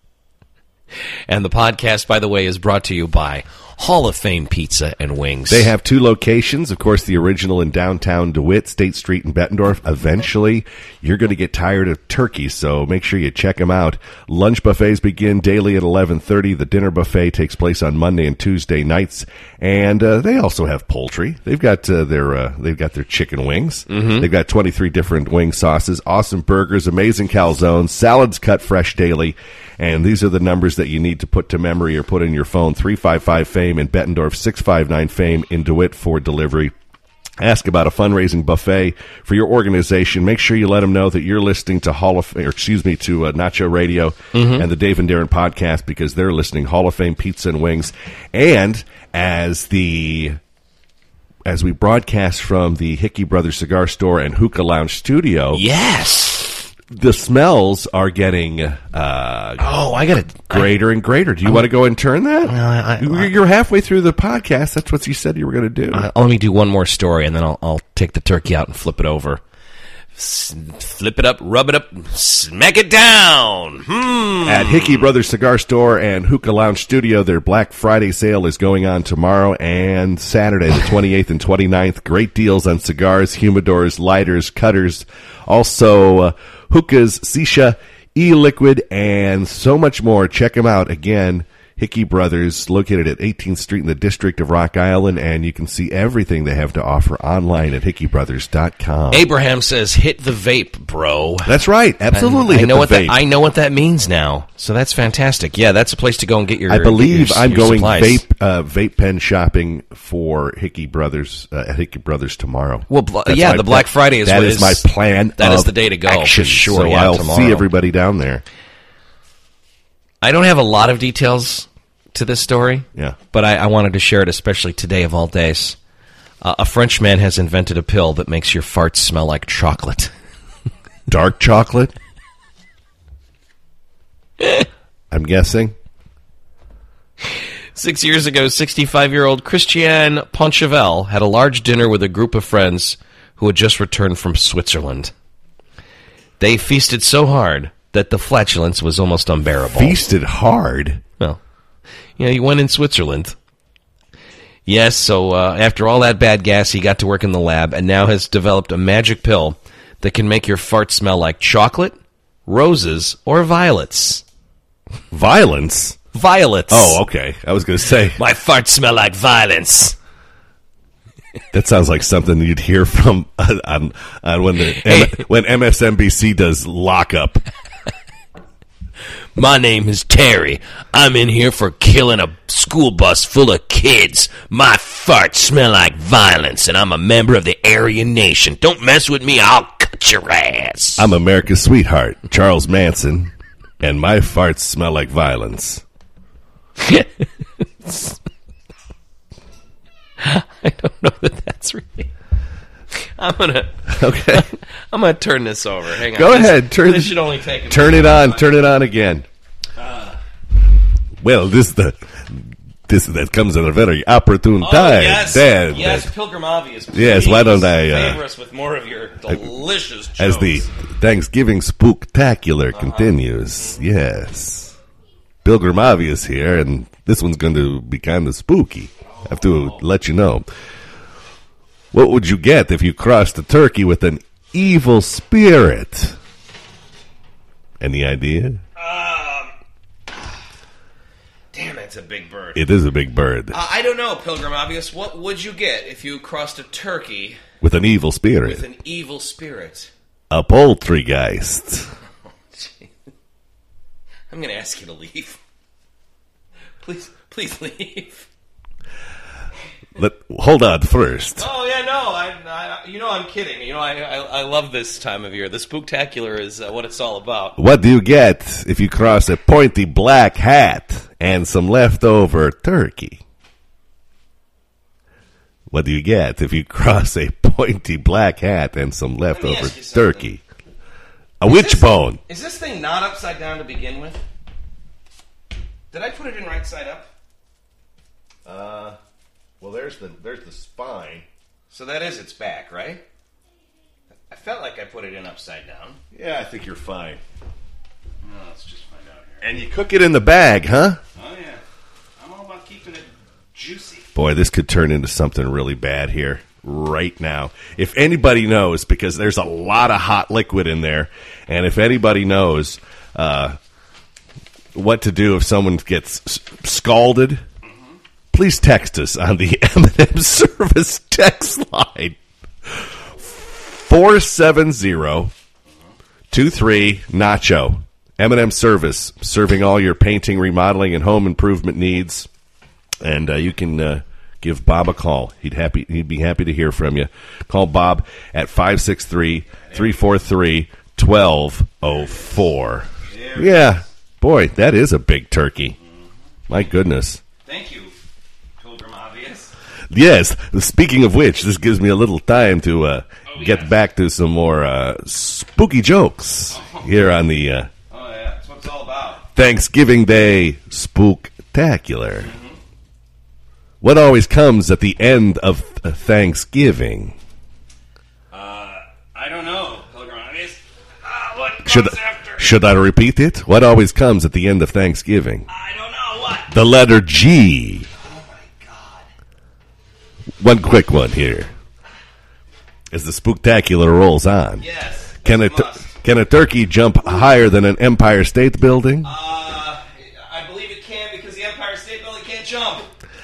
And the podcast, by the way, is brought to you by Hall of Fame Pizza and Wings. They have two locations. Of course, the original in downtown DeWitt, State Street, and Bettendorf. Eventually, you're going to get tired of turkey, so make sure you check them out. Lunch buffets begin daily at eleven thirty. The dinner buffet takes place on Monday and Tuesday nights. And uh, they also have poultry. They've got uh, their uh, they've got their chicken wings. Mm-hmm. They've got twenty-three different wing sauces, awesome burgers, amazing calzones, salads cut fresh daily. And these are the numbers that you need to put to memory or put in your phone. three five five FAME in Bettendorf, six five nine FAME in DeWitt for delivery. Ask about a fundraising buffet for your organization. Make sure you let them know that you're listening to Hall of Fame, or excuse me, to uh, Nacho Radio mm-hmm. and the Dave and Darren podcast, because they're listening Hall of Fame Pizza and Wings. And as the as we broadcast from the Hickey Brothers Cigar Store and Hookah Lounge studio, yes, the smells are getting uh, oh, I got it greater and greater. Do you I'm, want to go and turn that? No, I, I, You're halfway through the podcast. That's what you said you were going to do. Uh, let me do one more story, and then I'll, I'll take the turkey out and flip it over. S- flip it up, rub it up, smack it down. Hmm. At Hickey Brothers Cigar Store and Hookah Lounge Studio, their Black Friday sale is going on tomorrow and Saturday, the twenty-eighth and twenty-ninth. Great deals on cigars, humidors, lighters, cutters, also uh, hookahs, sisha, e-liquid, and so much more. Check them out. Again, Hickey Brothers, located at eighteenth Street in the District of Rock Island, and you can see everything they have to offer online at hickey brothers dot com. Abraham says, hit the vape, bro. That's right. Absolutely. I, I hit know the what vape. that I know what that means now. So that's fantastic. Yeah, that's a place to go and get your I believe your, I'm your going supplies. vape uh, vape pen shopping for Hickey Brothers uh, at Hickey Brothers tomorrow. Well, bl- That's yeah, my- the Black Friday is that what is is- my plan. that is of the day to go, for action. sure, So yeah, I'll tomorrow. see everybody down there. I don't have a lot of details to this story, Yeah. but I, I wanted to share it, especially today of all days. Uh, a French man has invented a pill that makes your farts smell like chocolate. Dark chocolate. I'm guessing. Six years ago, sixty-five-year-old Christiane Ponchevel had a large dinner with a group of friends who had just returned from Switzerland. They feasted so hard that the flatulence was almost unbearable. Feasted hard. Well, yeah, he went in Switzerland. Yes, so uh, after all that bad gas, he got to work in the lab and now has developed a magic pill that can make your fart smell like chocolate, roses, or violets. Violence? Violets. Oh, okay. I was going to say. My farts smell like violence. That sounds like something you'd hear from on, on, on when the Hey. M- when M S N B C does Lockup. My name is Terry. I'm in here for killing a school bus full of kids. My farts smell like violence, and I'm a member of the Aryan Nation. Don't mess with me, I'll cut your ass. I'm America's sweetheart, Charles Manson, and my farts smell like violence. I don't know that that's really... I'm gonna Okay. I'm gonna turn this over. Hang on. Go This- ahead. Turn, This should only take a turn minute. it on. Turn it on again. Well, this the this that comes at a very opportune Oh, time. yes, Dan, yes, that- Pilgrim Obvious. Yes, why don't I, uh, favor us with more of your delicious jokes. as the Thanksgiving spooktacular continues. Yes, Pilgrim Obvious here, and this one's going to be kind of spooky. I have to let you know. What would you get if you crossed a turkey with an evil spirit? Any idea? Damn, that's a big bird. It is a big bird. Uh, I don't know, Pilgrim Obvious. What would you get if you crossed a turkey With an evil spirit. with an evil spirit? A poltergeist. I'm going to ask you to leave. Please, please leave. Let, hold on first. Oh yeah, no, I, I, you know I'm kidding. You know I, I, I love this time of year. The spooktacular is uh, what it's all about. What do you get if you cross a pointy black hat and some leftover turkey? What do you get if you cross a pointy black hat and some leftover ask you something. turkey? A wishbone. Is this thing not upside down to begin with? Did I put it in right side up? Uh, well, there's the there's the spine. So that is its back, right? I felt like I put it in upside down. Yeah, I think you're fine. No, let's just find out here. And you cook it in the bag, huh? Oh yeah, I'm all about keeping it juicy. Boy, this could turn into something really bad here right now. If anybody knows, because there's a lot of hot liquid in there, and if anybody knows uh, what to do if someone gets s- scalded, mm-hmm. please text us on the M and M Service text line. four seven zero, two three, Nacho. M and M Service, serving all your painting, remodeling, and home improvement needs. And uh, you can uh, give Bob a call. He'd happy. He'd be happy to hear from you. Call Bob at five six three, three four three, one two zero four. Yeah, boy, that is a big turkey. My goodness. Thank you, Pilgrim Obvious. Yes, speaking of which, this gives me a little time to uh, Oh, get yes. back to some more uh, spooky jokes here on the uh, Oh yeah, that's what it's all about. Thanksgiving Day Spooktacular. Mm-hmm. What always comes at the end of th- Thanksgiving? Uh, I don't know, Pilgrim Obvious. Uh, what comes Should, after? should I repeat it? What always comes at the end of Thanksgiving? I don't know what. The letter G. Oh my God. One quick one here. As the Spooktacular rolls on. Yes. Can a, yes, it tur- must. can a turkey jump higher than an Empire State Building? Uh, I believe it can because the Empire State Building can't jump.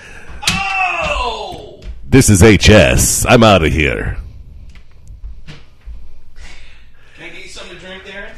Oh! This is H S. I'm out of here. Can I get you something to drink there?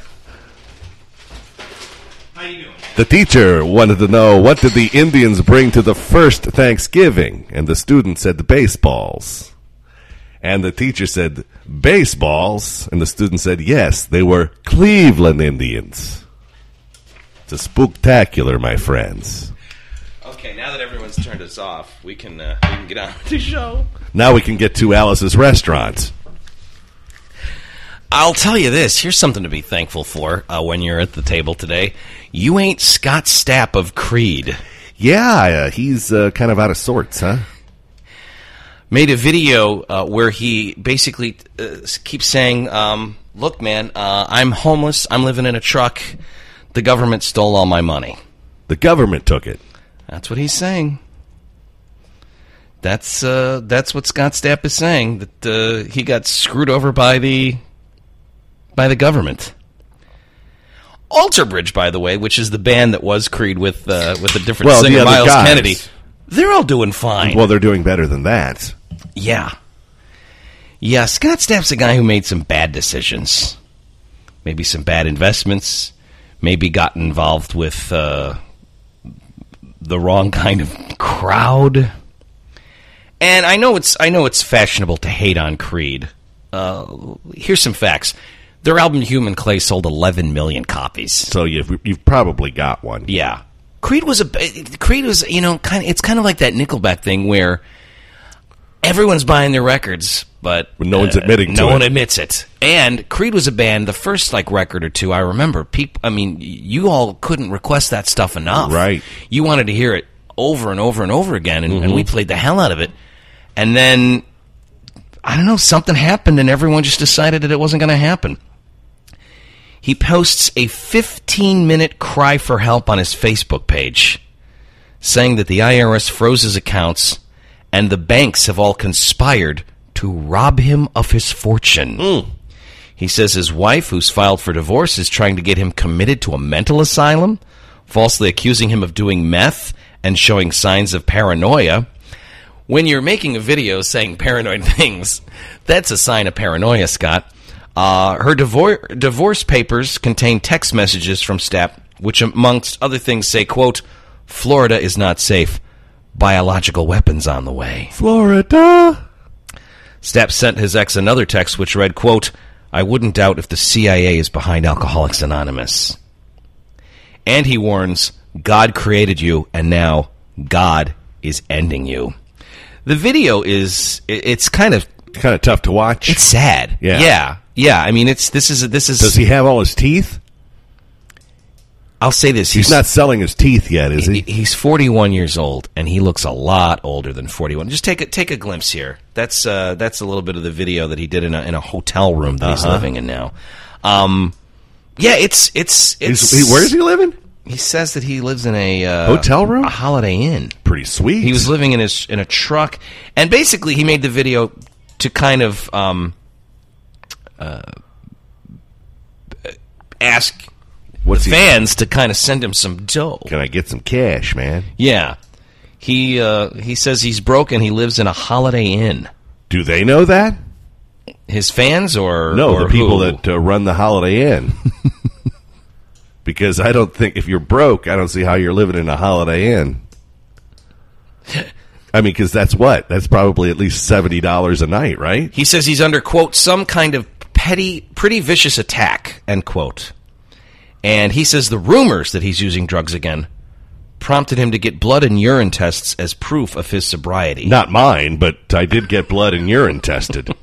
How you doing? The teacher wanted to know, what did the Indians bring to the first Thanksgiving? And the student said, baseballs. And the teacher said, baseballs? And the student said, yes, they were Cleveland Indians. It's a spooktacular, my friends. Okay, now that everyone's turned us off, we can uh, we can get on with the show. Now we can get to Alice's restaurant. I'll tell you this. Here's something to be thankful for uh, when you're at the table today. You ain't Scott Stapp of Creed. Yeah, uh, he's uh, kind of out of sorts, huh? Made a video uh, where he basically uh, keeps saying, um, look, man, uh, I'm homeless. I'm living in a truck. The government stole all my money. The government took it. That's what he's saying. That's uh, that's what Scott Stapp is saying, that uh, he got screwed over by the by the government. Alter Bridge, by the way, which is the band that was Creed with uh, with a different Well, the singer, other Miles guys. Kennedy, they're all doing fine. Well, they're doing better than that. Yeah. Yeah, Scott Stapp's a guy who made some bad decisions. Maybe some bad investments. Maybe got involved with uh, the wrong kind of crowd. And I know it's I know it's fashionable to hate on Creed. Uh, here's some facts. Their album Human Clay sold eleven million copies. So you've, you've probably got one. Yeah. Creed was a Creed was, you know, kind of it's kind of like that Nickelback thing where everyone's buying their records, but But no one's admitting uh, to no it. one admits it. And Creed was a band, the first like record or two I remember, people I mean, you all couldn't request that stuff enough. Right. You wanted to hear it over and over and over again, and, Mm-hmm. and we played the hell out of it. And then I don't know, something happened and everyone just decided that it wasn't going to happen. He posts a fifteen-minute cry for help on his Facebook page, saying that the I R S froze his accounts and the banks have all conspired to rob him of his fortune. Mm. He says his wife, who's filed for divorce, is trying to get him committed to a mental asylum falsely accusing him of doing meth and showing signs of paranoia. When you're making a video saying paranoid things, that's a sign of paranoia, Scott. Uh, her divor- divorce papers contain text messages from Stapp, which amongst other things say, quote, Florida is not safe. Biological weapons on the way. Florida. Stapp sent his ex another text which read, quote, I wouldn't doubt if the C I A is behind Alcoholics Anonymous. And he warns, God created you, and now God is ending you. The video is, it's kind of... Kind of tough to watch. It's sad. Yeah. Yeah. Yeah. I mean, it's, this is, this is... Does he have all his teeth? I'll say this. He's, he's not selling his teeth yet, is he? He's forty-one years old, and he looks a lot older than forty-one. Just take a take a glimpse here. That's uh, that's a little bit of the video that he did in a, in a hotel room that uh-huh. he's living in now. Um, yeah, it's it's it's. He, where is he living? He says that he lives in a uh, hotel room, a Holiday Inn. Pretty sweet. He was living in his in a truck, and basically he made the video to kind of um, uh, ask. What's the fans to kind of send him some dough. Can I get some cash, man? Yeah. He uh, he says he's broke and he lives in a Holiday Inn. Do they know that? His fans or No, or the people who? that uh, run the Holiday Inn. Because I don't think, if you're broke, I don't see how you're living in a Holiday Inn. I mean, because that's what? That's probably at least seventy dollars a night, right? He says he's under, quote, some kind of petty, pretty vicious attack, end quote. And he says the rumors that he's using drugs again prompted him to get blood and urine tests as proof of his sobriety. Not mine, but I did get blood and urine tested.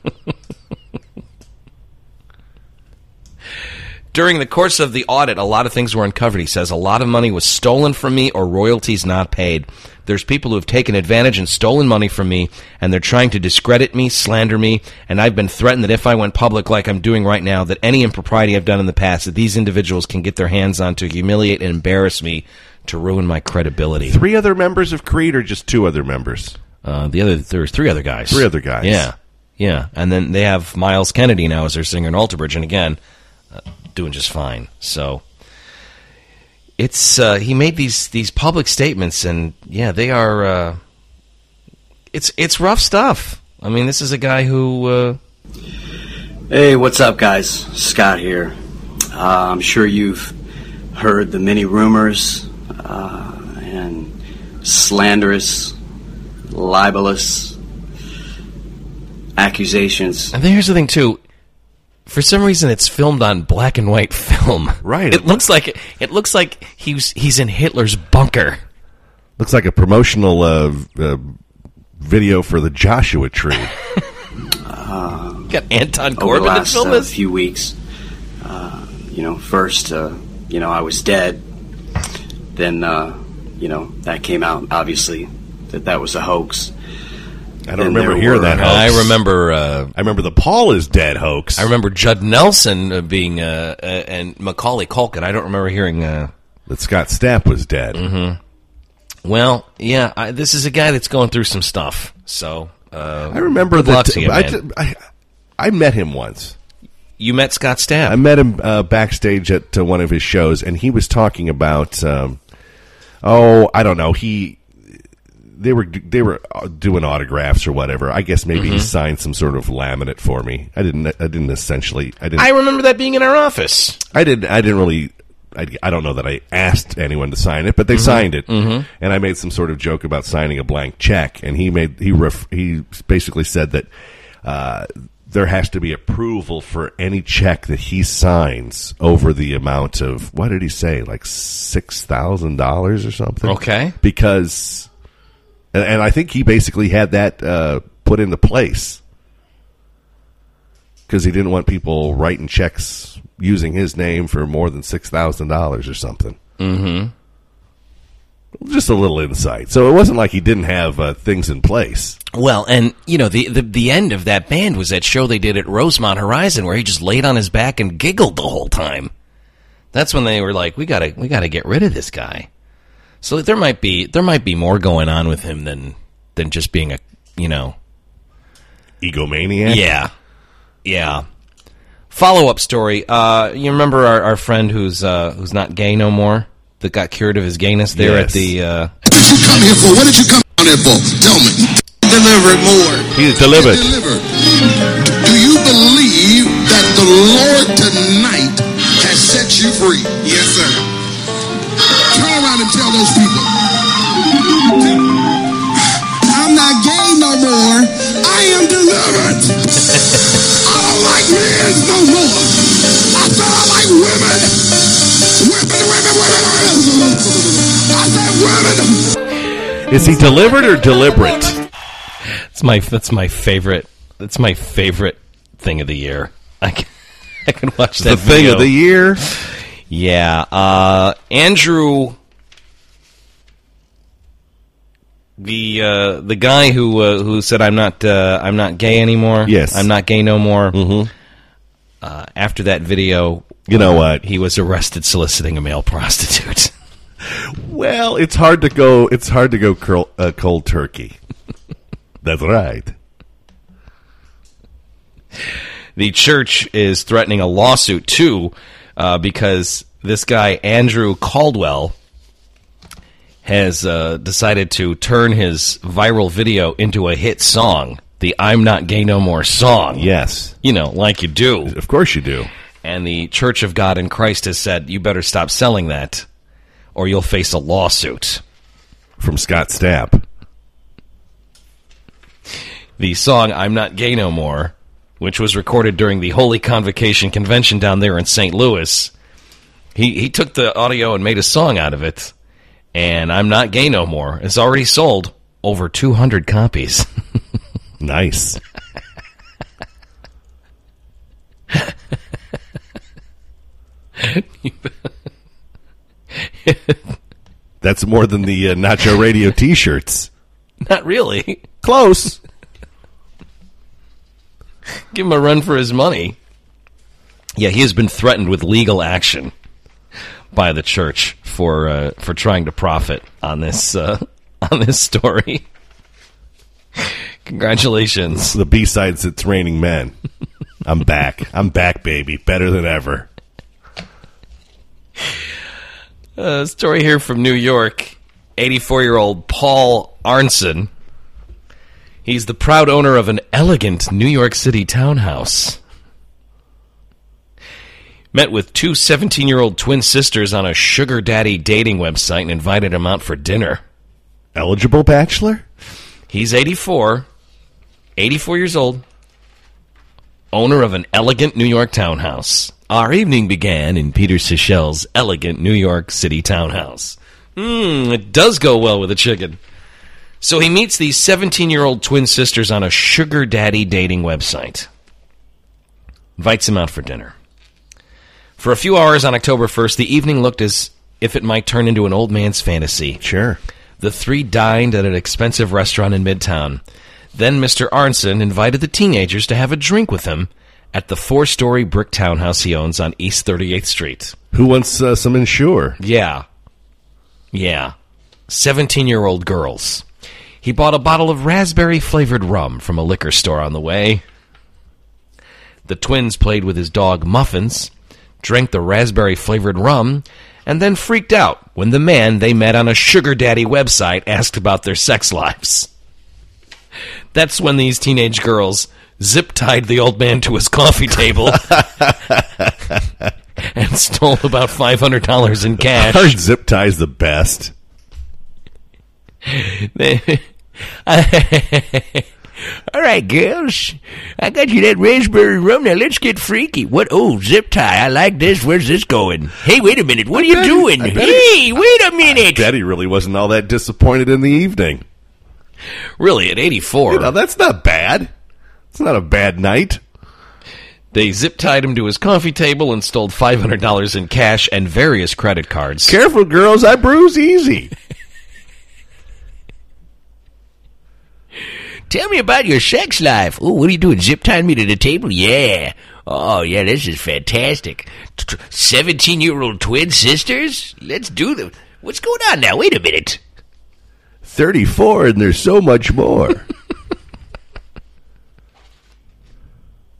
During the course of the audit, a lot of things were uncovered. He says a lot of money was stolen from me or royalties not paid. There's people who have taken advantage and stolen money from me, and they're trying to discredit me, slander me, and I've been threatened that if I went public like I'm doing right now, that any impropriety I've done in the past, that these individuals can get their hands on to humiliate and embarrass me, to ruin my credibility. Three other members of Creed, or just two other members? Uh, the other, there's three other guys. Three other guys. Yeah, yeah. And then they have Miles Kennedy now as their singer in Alterbridge, and again, uh, doing just fine. So it's uh, he made these these public statements, and yeah, they are. Uh, it's it's rough stuff. I mean, this is a guy who. Uh, hey, what's up, guys? Scott here. Uh, I'm sure you've heard the many rumors uh, and slanderous, libelous accusations. And here's the thing, too. For some reason, it's filmed on black and white film. Right. It looks like it looks like he's he's in Hitler's bunker. Looks like a promotional uh, uh, video for the Joshua Tree. uh, Got Anton over Corbin the last to film uh, this. few weeks. Uh, you know, first, uh, you know, I was dead. Then, uh, you know, that came out. Obviously, that that was a hoax. I don't remember hearing that hoax. I remember. Uh, I remember the Paul is dead hoax. I remember Judd Nelson uh, being uh, uh, and Macaulay Culkin. I don't remember hearing uh, that Scott Stapp was dead. Mm-hmm. Well, yeah, I, this is a guy that's going through some stuff. So uh, I remember good that. luck to you, I, man. I, I met him once. You met Scott Stapp. I met him uh, backstage at uh, one of his shows, and he was talking about. Um, oh, I don't know. He. They were they were doing autographs or whatever. I guess maybe mm-hmm. he signed some sort of laminate for me. I didn't. I didn't essentially. I didn't. I remember that being in our office. I didn't. I didn't really. I, I don't know that I asked anyone to sign it, but they mm-hmm. signed it, mm-hmm. and I made some sort of joke about signing a blank check. And he made he ref, he basically said that uh, there has to be approval for any check that he signs over the amount of, what did he say, like six thousand dollars or something? Okay, because. And, and I think he basically had that uh, put into place because he didn't want people writing checks using his name for more than six thousand dollars or something. Mm-hmm. Just a little insight. So it wasn't like he didn't have uh, things in place. Well, and, you know, the, the the end of that band was that show they did at Rosemont Horizon where he just laid on his back and giggled the whole time. That's when they were like, we gotta we gotta get rid of this guy. So there might be there might be more going on with him than than just being a, you know, egomaniac. Yeah, yeah. Follow up story. Uh, you remember our, our friend who's uh, who's not gay no more? that got cured of his gayness there Yes. at the... Uh, What did you come here for? What did you come down here for? Tell me. Deliver it more. He delivered. Delivered. Do you believe that the Lord tonight has set you free? Yes, sir. Turn around and tell those people. I'm not gay no more. I am delivered. I don't like men no more. I said I like women. Women, women, women, women. I said women. Is he delivered or deliberate? That's my that's my favorite. That's my favorite thing of the year. I can, I can watch that The thing video. of the year? Yeah, uh, Andrew, the uh, the guy who uh, who said I'm not uh, I'm not gay anymore. Yes. I'm not gay no more. Mm-hmm. Uh, after that video, You know uh, what? He was arrested soliciting a male prostitute. Well, it's hard to go. It's hard to go curl, uh, cold turkey. That's right. The church is threatening a lawsuit too, uh, because this guy Andrew Caldwell has uh, decided to turn his viral video into a hit song, the "I'm Not Gay No More" song. Yes, You know, like you do. of course you do. And the Church of God in Christ has said, you better stop selling that, or you'll face a lawsuit. From Scott Stapp. The song "I'm Not Gay No More," which was recorded during the Holy Convocation Convention down there in Saint Louis, he, he took the audio and made a song out of it. And "I'm Not Gay No More" it's already sold over two hundred copies. Nice. That's more than the uh, Nacho Radio T-shirts. Not really. Close. Give him a run for his money. Yeah, he has been threatened with legal action by the church for uh, for trying to profit on this uh, on this story. Congratulations. The B-sides, It's Raining Men. I'm back. I'm back, baby. Better than ever. A story here from New York. eighty-four-year-old Paul Arnson. He's the proud owner of an elegant New York City townhouse. Met with two seventeen-year-old twin sisters on a sugar daddy dating website and invited them out for dinner. Eligible bachelor? He's eighty-four, eighty-four years old, owner of an elegant New York townhouse. Our evening began in Peter Seychelles' elegant New York City townhouse. Mmm, it does go well with a chicken. So he meets these seventeen-year-old twin sisters on a sugar daddy dating website. Invites them out for dinner. For a few hours on October first, the evening looked as if it might turn into an old man's fantasy. Sure. The three dined at an expensive restaurant in Midtown. Then Mister Arnson invited the teenagers to have a drink with him at the four-story brick townhouse he owns on East thirty-eighth Street. Who wants uh, some Ensure? Yeah. Yeah. seventeen-year-old girls. He bought a bottle of raspberry-flavored rum from a liquor store on the way. The twins played with his dog Muffins, drank the raspberry-flavored rum, and then freaked out when the man they met on a sugar daddy website asked about their sex lives. That's when these teenage girls zip-tied the old man to his coffee table and stole about five hundred dollars in cash. Our zip tie's the best. All right, girls. I got you that raspberry rum. Now let's get freaky. What? Oh, zip tie. I like this. Where's this going? Hey, wait a minute. What are you bet- doing? I bet Hey, wait a minute. Betty really wasn't all that disappointed in the evening. Really, at eighty-four, You know, that's not bad. It's not a bad night. they zip-tied him to his coffee table and stole five hundred dollars in cash and various credit cards. Careful, girls. I bruise easy. Tell me about your sex life. Oh, what are you doing? Zip tying me to the table? Yeah. Oh, yeah, this is fantastic. seventeen-year-old twin sisters? Let's do them. What's going on now? Wait a minute. thirty-four, and there's so much more.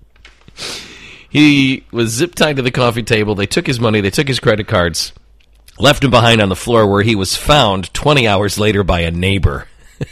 He was zip-tied to the coffee table. They took his money. They took his credit cards. left him behind on the floor where he was found twenty hours later by a neighbor.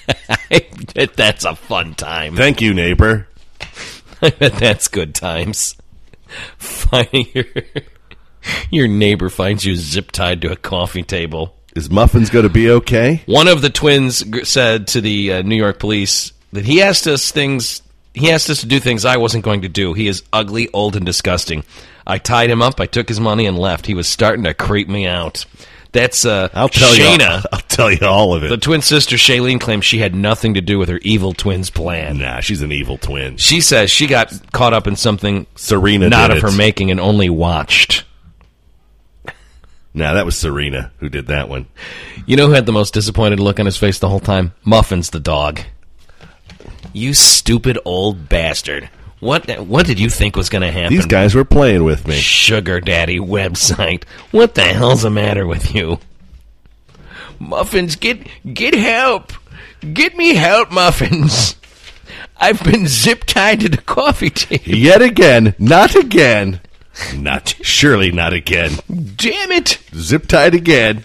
That's a fun time. Thank you, neighbor. I bet that's good times. Finding your, your neighbor finds you zip-tied to a coffee table. Is Muffins going to be okay? One of the twins g- said to the uh, New York police that he asked us things. He asked us to do things I wasn't going to do. He is ugly, old, and disgusting. I tied him up. I took his money and left. He was starting to creep me out. That's uh, I'll tell Shayna. you. All, I'll tell you all of it. The twin sister Shailene claims she had nothing to do with her evil twin's plan. Nah, she's an evil twin. She says she got caught up in something Serena not did of her it. making and only watched. Nah, that was Serena who did that one. You know who had the most disappointed look on his face the whole time? Muffins the dog. You stupid old bastard. What what did you think was going to happen? These guys were playing with me. Sugar Daddy website. What the hell's the matter with you? Muffins, get get help. Get me help, Muffins. I've been zip-tied to the coffee table. Yet again. Not again. Not. Surely not again. Damn it. Zip-tied again.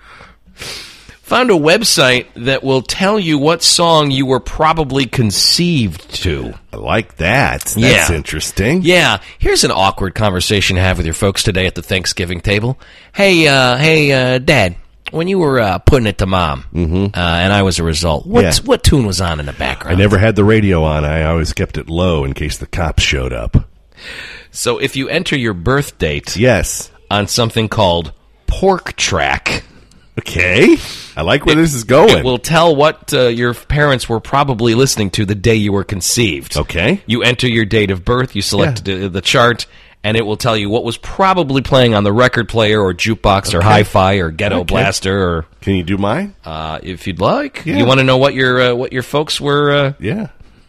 Found a website that will tell you what song you were probably conceived to. I like that. That's Yeah. interesting. Yeah, here's an awkward conversation to have with your folks today at the Thanksgiving table. Hey, uh, hey, uh, Dad, when you were uh, putting it to Mom, mm-hmm. uh, and I was a result, what Yeah. what tune was on in the background? I never had the radio on. I always kept it low in case the cops showed up. So if you enter your birth date Yes. on something called Pork Track, Okay. I like where this is going. it will tell what uh, your parents were probably listening to the day you were conceived. Okay. You enter your date of birth, you select the, the chart, and it will tell you what was probably playing on the record player or jukebox or Okay. hi-fi or ghetto Okay. blaster, or Can you do mine? uh, if you'd like. Yeah. You want to know what your uh, what your folks were? Uh, Yeah.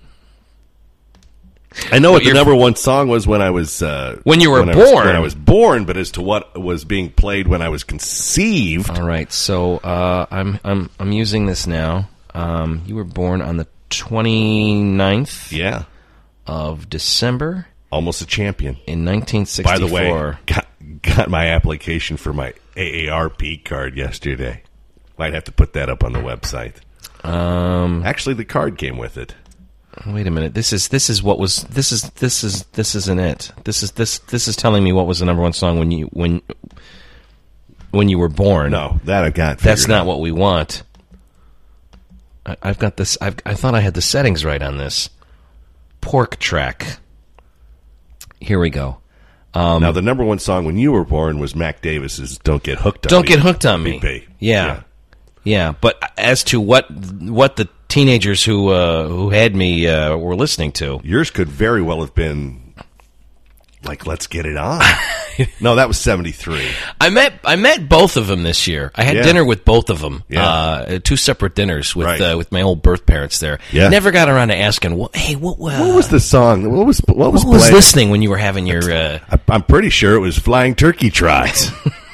I know what the your- number one song was when I was uh, When you were I was- born. when I was born, but as to what was being played when I was conceived, All right, so uh, I'm I'm I'm using this now. Um, you were born on the twenty-ninth yeah, of December almost a champion. in nineteen By sixty-four. the way, got, got my application for my A A R P card yesterday. Might have to put that up on the website. Um, Actually, the card came with it. wait a minute. This is this is what was this is this is this isn't it. This is this this is telling me what was the number one song when you when when you were born. No, that I got. That's figured not out. what we want. I, I've got this. I've, I thought I had the settings right on this. Pork Track. Here we go. Um, now, the number one song when you were born was Mac Davis's "Don't Get Hooked on Don't Me." Get Hooked on Me. B P. Yeah. yeah, But as to what what the teenagers who uh, who had me uh, were listening to, Yours could very well have been like "Let's Get It On." No, that was seventy-three. I met I met both of them this year. I had Yeah. dinner with both of them. Yeah. Uh, two separate dinners with Right. uh, with my old birth parents there. Yeah. Never got around to asking, what, hey, what, uh, What was the song? What was what was what was playing? listening when you were having your? Uh, I, I'm pretty sure it was Flying Turkey Trot.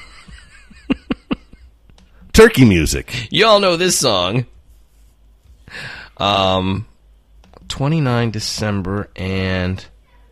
Turkey music. you all know this song. Um, twenty-nine December and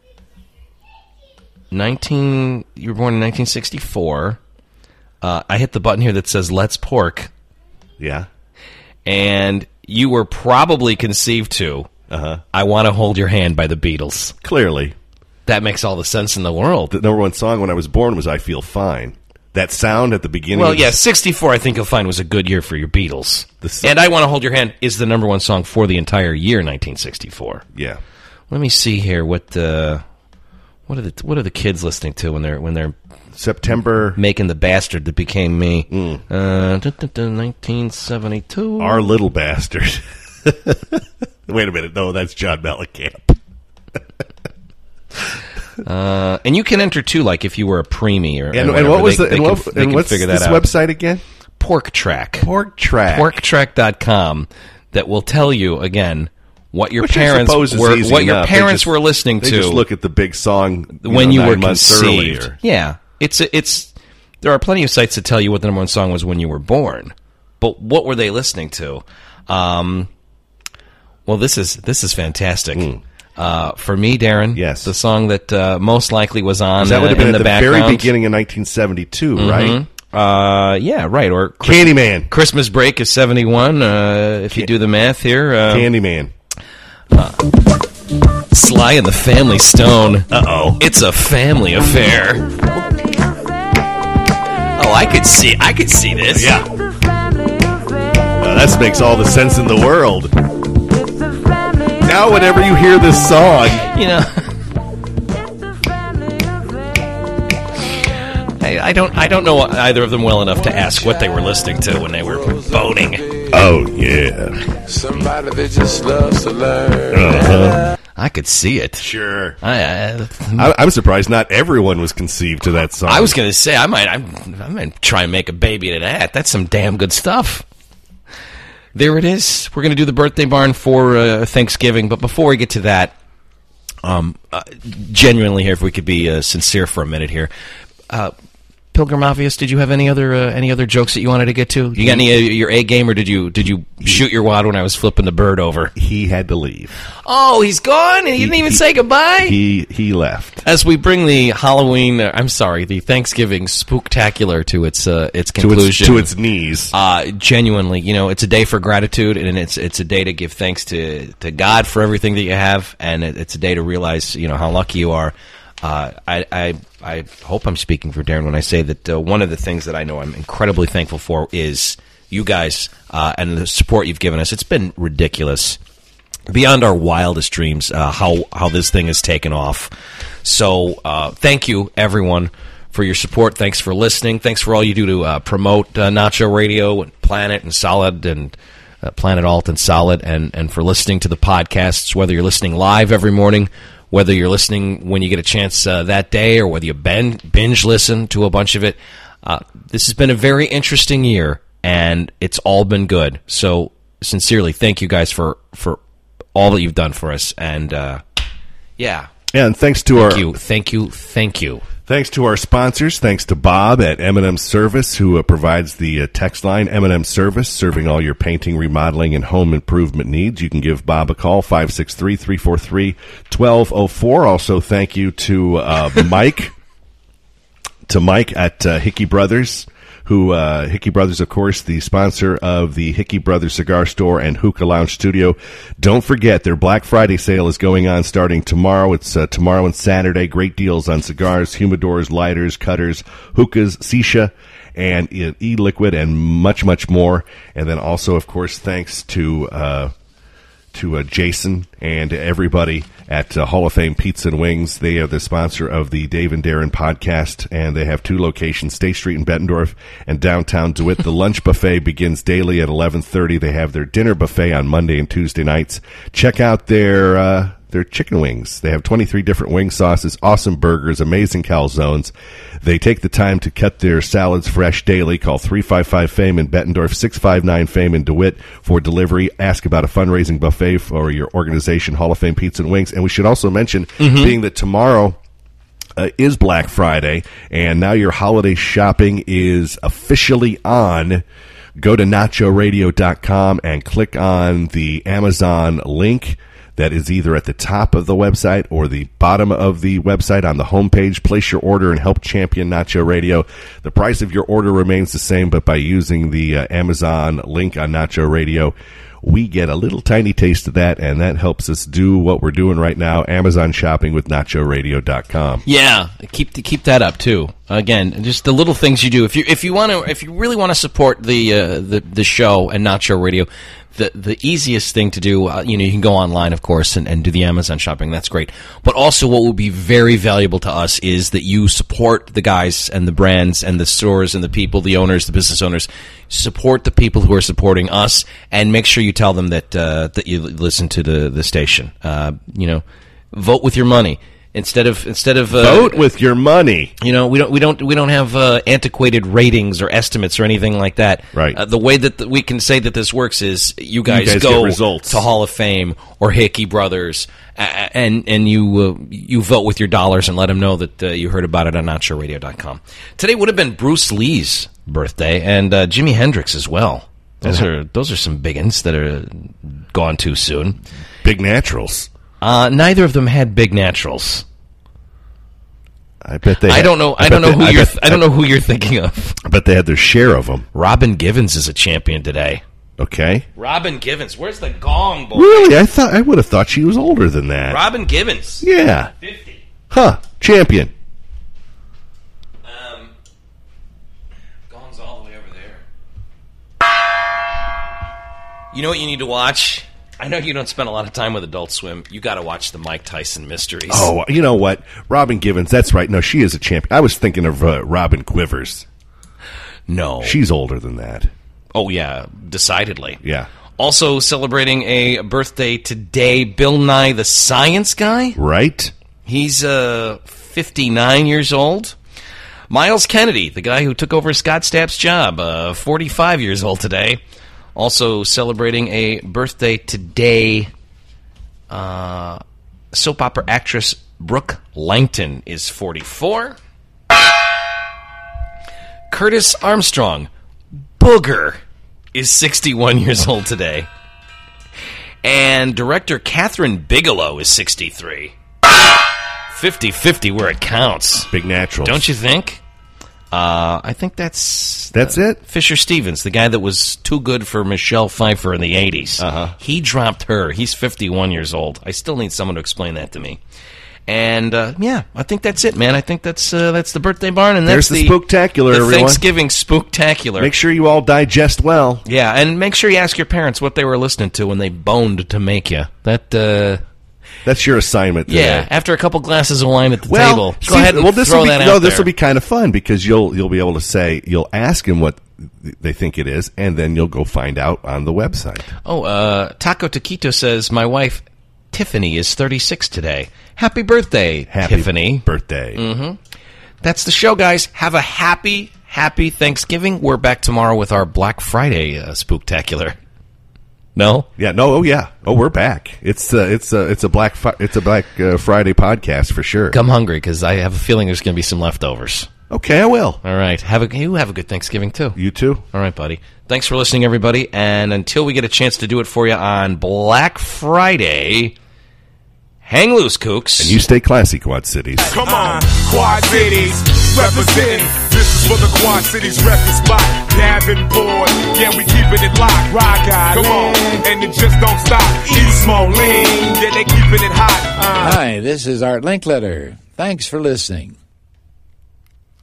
nineteen. You were born in nineteen sixty-four. Uh, I hit the button here that says "Let's Pork," Yeah. and you were probably conceived to Uh-huh. "I Want to Hold Your Hand" by the Beatles. Clearly. That makes all the sense in the world. The number one song when I was born was I Feel Fine. That sound at the beginning Well, of yeah, the- sixty-four I think you'll find was a good year for your Beatles. The s- And "I Want to Hold Your Hand" is the number one song for the entire year, nineteen sixty-four. Yeah. Let me see here what the what are the what are the kids listening to when they're when they're September. making the bastard that became me? Mm. Uh, duh, duh, duh, nineteen seventy-two. Our Little Bastard. Wait a minute. No, that's John Mellencamp. Uh, and you can enter too, like if you were a preemie or And, and, and what whatever, was they, the they and, can, what, they and can what's figure this that out. website again? Pork Track. Pork Track. pork track dot com that will tell you again what your Which I parents suppose is were easy what your enough. They parents just- were listening They to just look at the big song you when know, you nine were months conceived. earlier. Yeah, it's it's there are plenty of sites that tell you what the number one song was when you were born, but what were they listening to? Um, well, this is this is fantastic. Mm. Uh, for me, Darren, Yes. the song that uh, most likely was on That would uh, have been in at the, the background very beginning of nineteen seventy-two, Mhm. right? Uh, yeah, right. Or Chris- Candyman. Christmas break is seventy-one. Uh, if you do the math here, uh, Candyman. Sly and the Family Stone. Uh oh. It's a family affair. Oh, I could see. I could see this. Yeah. Uh, that makes all the sense in the world. Now, whenever you hear this song, You know. I, I don't. I don't know either of them well enough to ask what they were listening to when they were boning. oh yeah, Somebody that just loves to learn. uh-huh. I could see it. Sure. I, I, I, I'm surprised not everyone was conceived to that song. I was going to say I might. I, I might try and make a baby to that. That's some damn good stuff. There it is. We're going to do the birthday barn for uh, Thanksgiving, but before we get to that, um, uh, genuinely here, if we could be uh, sincere for a minute here, uh, Pilgrim Obvious, did you have any other uh, any other jokes that you wanted to get to? You got any of your A game, or did you did you shoot your wad when I was flipping the bird over? He had to leave. Oh, he's gone, and he, didn't even he, say goodbye. He he left. As we bring the Halloween, uh, I'm sorry, the Thanksgiving spooktacular to its uh, its conclusion, to its, to its knees. Uh, genuinely, you know, it's a day for gratitude, and it's it's a day to give thanks to, to God for everything that you have, and it, it's a day to realize, you know, how lucky you are. Uh, I, I I hope I'm speaking for Darren when I say that uh, one of the things that I know I'm incredibly thankful for is you guys uh, and the support you've given us. It's been ridiculous, beyond our wildest dreams, uh, how how this thing has taken off. So uh, thank you, everyone, for your support. Thanks for listening. Thanks for all you do to uh, promote uh, Nacho Radio and Planet and Solid and uh, Planet Alt and Solid, and, and for listening to the podcasts, whether you're listening live every morning, whether you're listening when you get a chance uh, that day, or whether you ben- binge listen to a bunch of it. Uh, this has been a very interesting year, and it's all been good. So, sincerely, thank you guys for, for all that you've done for us. And, uh, yeah. Yeah, and thanks to thank our... you, thank you, thank you. Thanks to our sponsors. Thanks to Bob at M and M Service, who uh, provides the uh, text line, M and M Service, serving all your painting, remodeling, and home improvement needs. You can give Bob a call, five six three, three four three, one two zero four. Also, thank you to uh, Mike, to Mike at uh, Hickey Brothers, who, uh, Hickey Brothers, of course, the sponsor of the Hickey Brothers Cigar Store and Hookah Lounge Studio. Don't forget, their Black Friday sale is going on starting tomorrow. It's uh, tomorrow and Saturday. Great deals on cigars, humidors, lighters, cutters, hookahs, shisha, and uh, e-liquid, and much, much more. And then also, of course, thanks to... Uh, to uh, Jason and everybody at uh, Hall of Fame Pizza and Wings. They are the sponsor of the Dave and Darren podcast, and they have two locations, State Street in Bettendorf and downtown DeWitt. The lunch buffet begins daily at eleven thirty. They have their dinner buffet on Monday and Tuesday nights. Check out their uh, their chicken wings. They have twenty-three different wing sauces, awesome burgers, amazing calzones. They take the time to cut their salads fresh daily. Call three five five FAME in Bettendorf, six five nine FAME in DeWitt for delivery. Ask about a fundraising buffet for your organization, Hall of Fame Pizza and Wings. And we should also mention, mm-hmm. being that tomorrow uh, is Black Friday, and now your holiday shopping is officially on, go to nacho radio dot com and click on the Amazon link. That is either at the top of the website or the bottom of the website on the homepage. Place your order and help champion Nacho Radio. The price of your order remains the same, but by using the uh, Amazon link on Nacho Radio, we get a little tiny taste of that, and that helps us do what we're doing right now, Amazon shopping with nacho radio dot com. Yeah, keep keep that up too. Again, just the little things you do. If you if you want to, if you really want to support the uh, the the show and Nacho Radio, the the easiest thing to do, uh, you know, you can go online, of course, and, and do the Amazon shopping. That's great. But also, what will be very valuable to us is that you support the guys and the brands and the stores and the people, the owners, the business owners. Support the people who are supporting us, and make sure you tell them that uh, that you listen to the the station. Uh, you know, vote with your money. Instead of instead of uh, vote with your money, you know, we don't we don't we don't have uh, antiquated ratings or estimates or anything like that. Right. Uh, the way that th- we can say that this works is you guys, you guys go get results. to Hall of Fame or Hickey Brothers, uh, and and you uh, you vote with your dollars and let them know that uh, you heard about it on nacho radio dot com. Today would have been Bruce Lee's birthday and uh, Jimi Hendrix as well. Those uh-huh. are those are some big uns that are gone too soon. Big naturals. Uh, neither of them had big naturals. I bet they. I had- don't know. I, bet don't know they- who I you're. bet- I don't know who you're thinking of. I bet they had their share of them. Robin Givens is a champion today. Okay. Robin Givens, where's the gong, boy? Really? I thought I would have thought she was older than that. Robin Givens. Yeah. fifty. Huh. Champion. Um, gong's all the way over there. You know what you need to watch? I know you don't spend a lot of time with Adult Swim. You got to watch the Mike Tyson Mysteries. Oh, you know what? Robin Givens. That's right. No, she is a champion. I was thinking of uh, Robin Quivers. No. She's older than that. Oh, yeah, decidedly. Yeah. Also celebrating a birthday today, Bill Nye the Science Guy. Right? He's uh, fifty-nine years old. Miles Kennedy, the guy who took over Scott Stapp's job, uh, forty-five years old today. Also celebrating a birthday today, uh, soap opera actress Brooke Langton is forty-four. Curtis Armstrong, Booger, is sixty-one years old today. And director Catherine Bigelow is sixty-three. fifty-fifty where it counts. Big natural. Don't you think? Uh, I think that's... That's it? Fisher Stevens, the guy that was too good for Michelle Pfeiffer in the eighties. Uh-huh. He dropped her. He's fifty-one years old. I still need someone to explain that to me. And, uh, yeah, I think that's it, man. I think that's uh, that's the birthday barn, and There's that's the spooktacular, the everyone. Thanksgiving spooktacular. Make sure you all digest well. Yeah, and make sure you ask your parents what they were listening to when they boned to make you. That, uh... That's your assignment today. Yeah, after a couple glasses of wine at the well, table. Go see, ahead and well, this throw will be, that no, out this there. will be kind of fun because you'll you'll be able to say you'll ask him what th- they think it is, and then you'll go find out on the website. Oh, uh, Taco Taquito says, my wife Tiffany is thirty-six today. Happy birthday, Happy Tiffany. birthday. Mm-hmm. That's the show, guys. Have a happy, happy Thanksgiving. We're back tomorrow with our Black Friday uh, spooktacular. No? Yeah, no, oh yeah, oh we're back. It's uh, it's uh, it's a black fi- it's a Black uh, Friday podcast for sure. Come hungry, because I have a feeling there's going to be some leftovers. Okay, I will. All right. Have a you have a good Thanksgiving too. You too. All right, buddy. Thanks for listening, everybody. And until we get a chance to do it for you on Black Friday, hang loose, kooks. And you stay classy, Quad Cities. Come on, Quad Cities, representing. This is for the Quad Cities record spot. Davenport, yeah, we keeping it locked. Rock Island, come on, and it just don't stop. East Moline, yeah, they keeping it hot. Uh. Hi, this is Art Linkletter. Thanks for listening.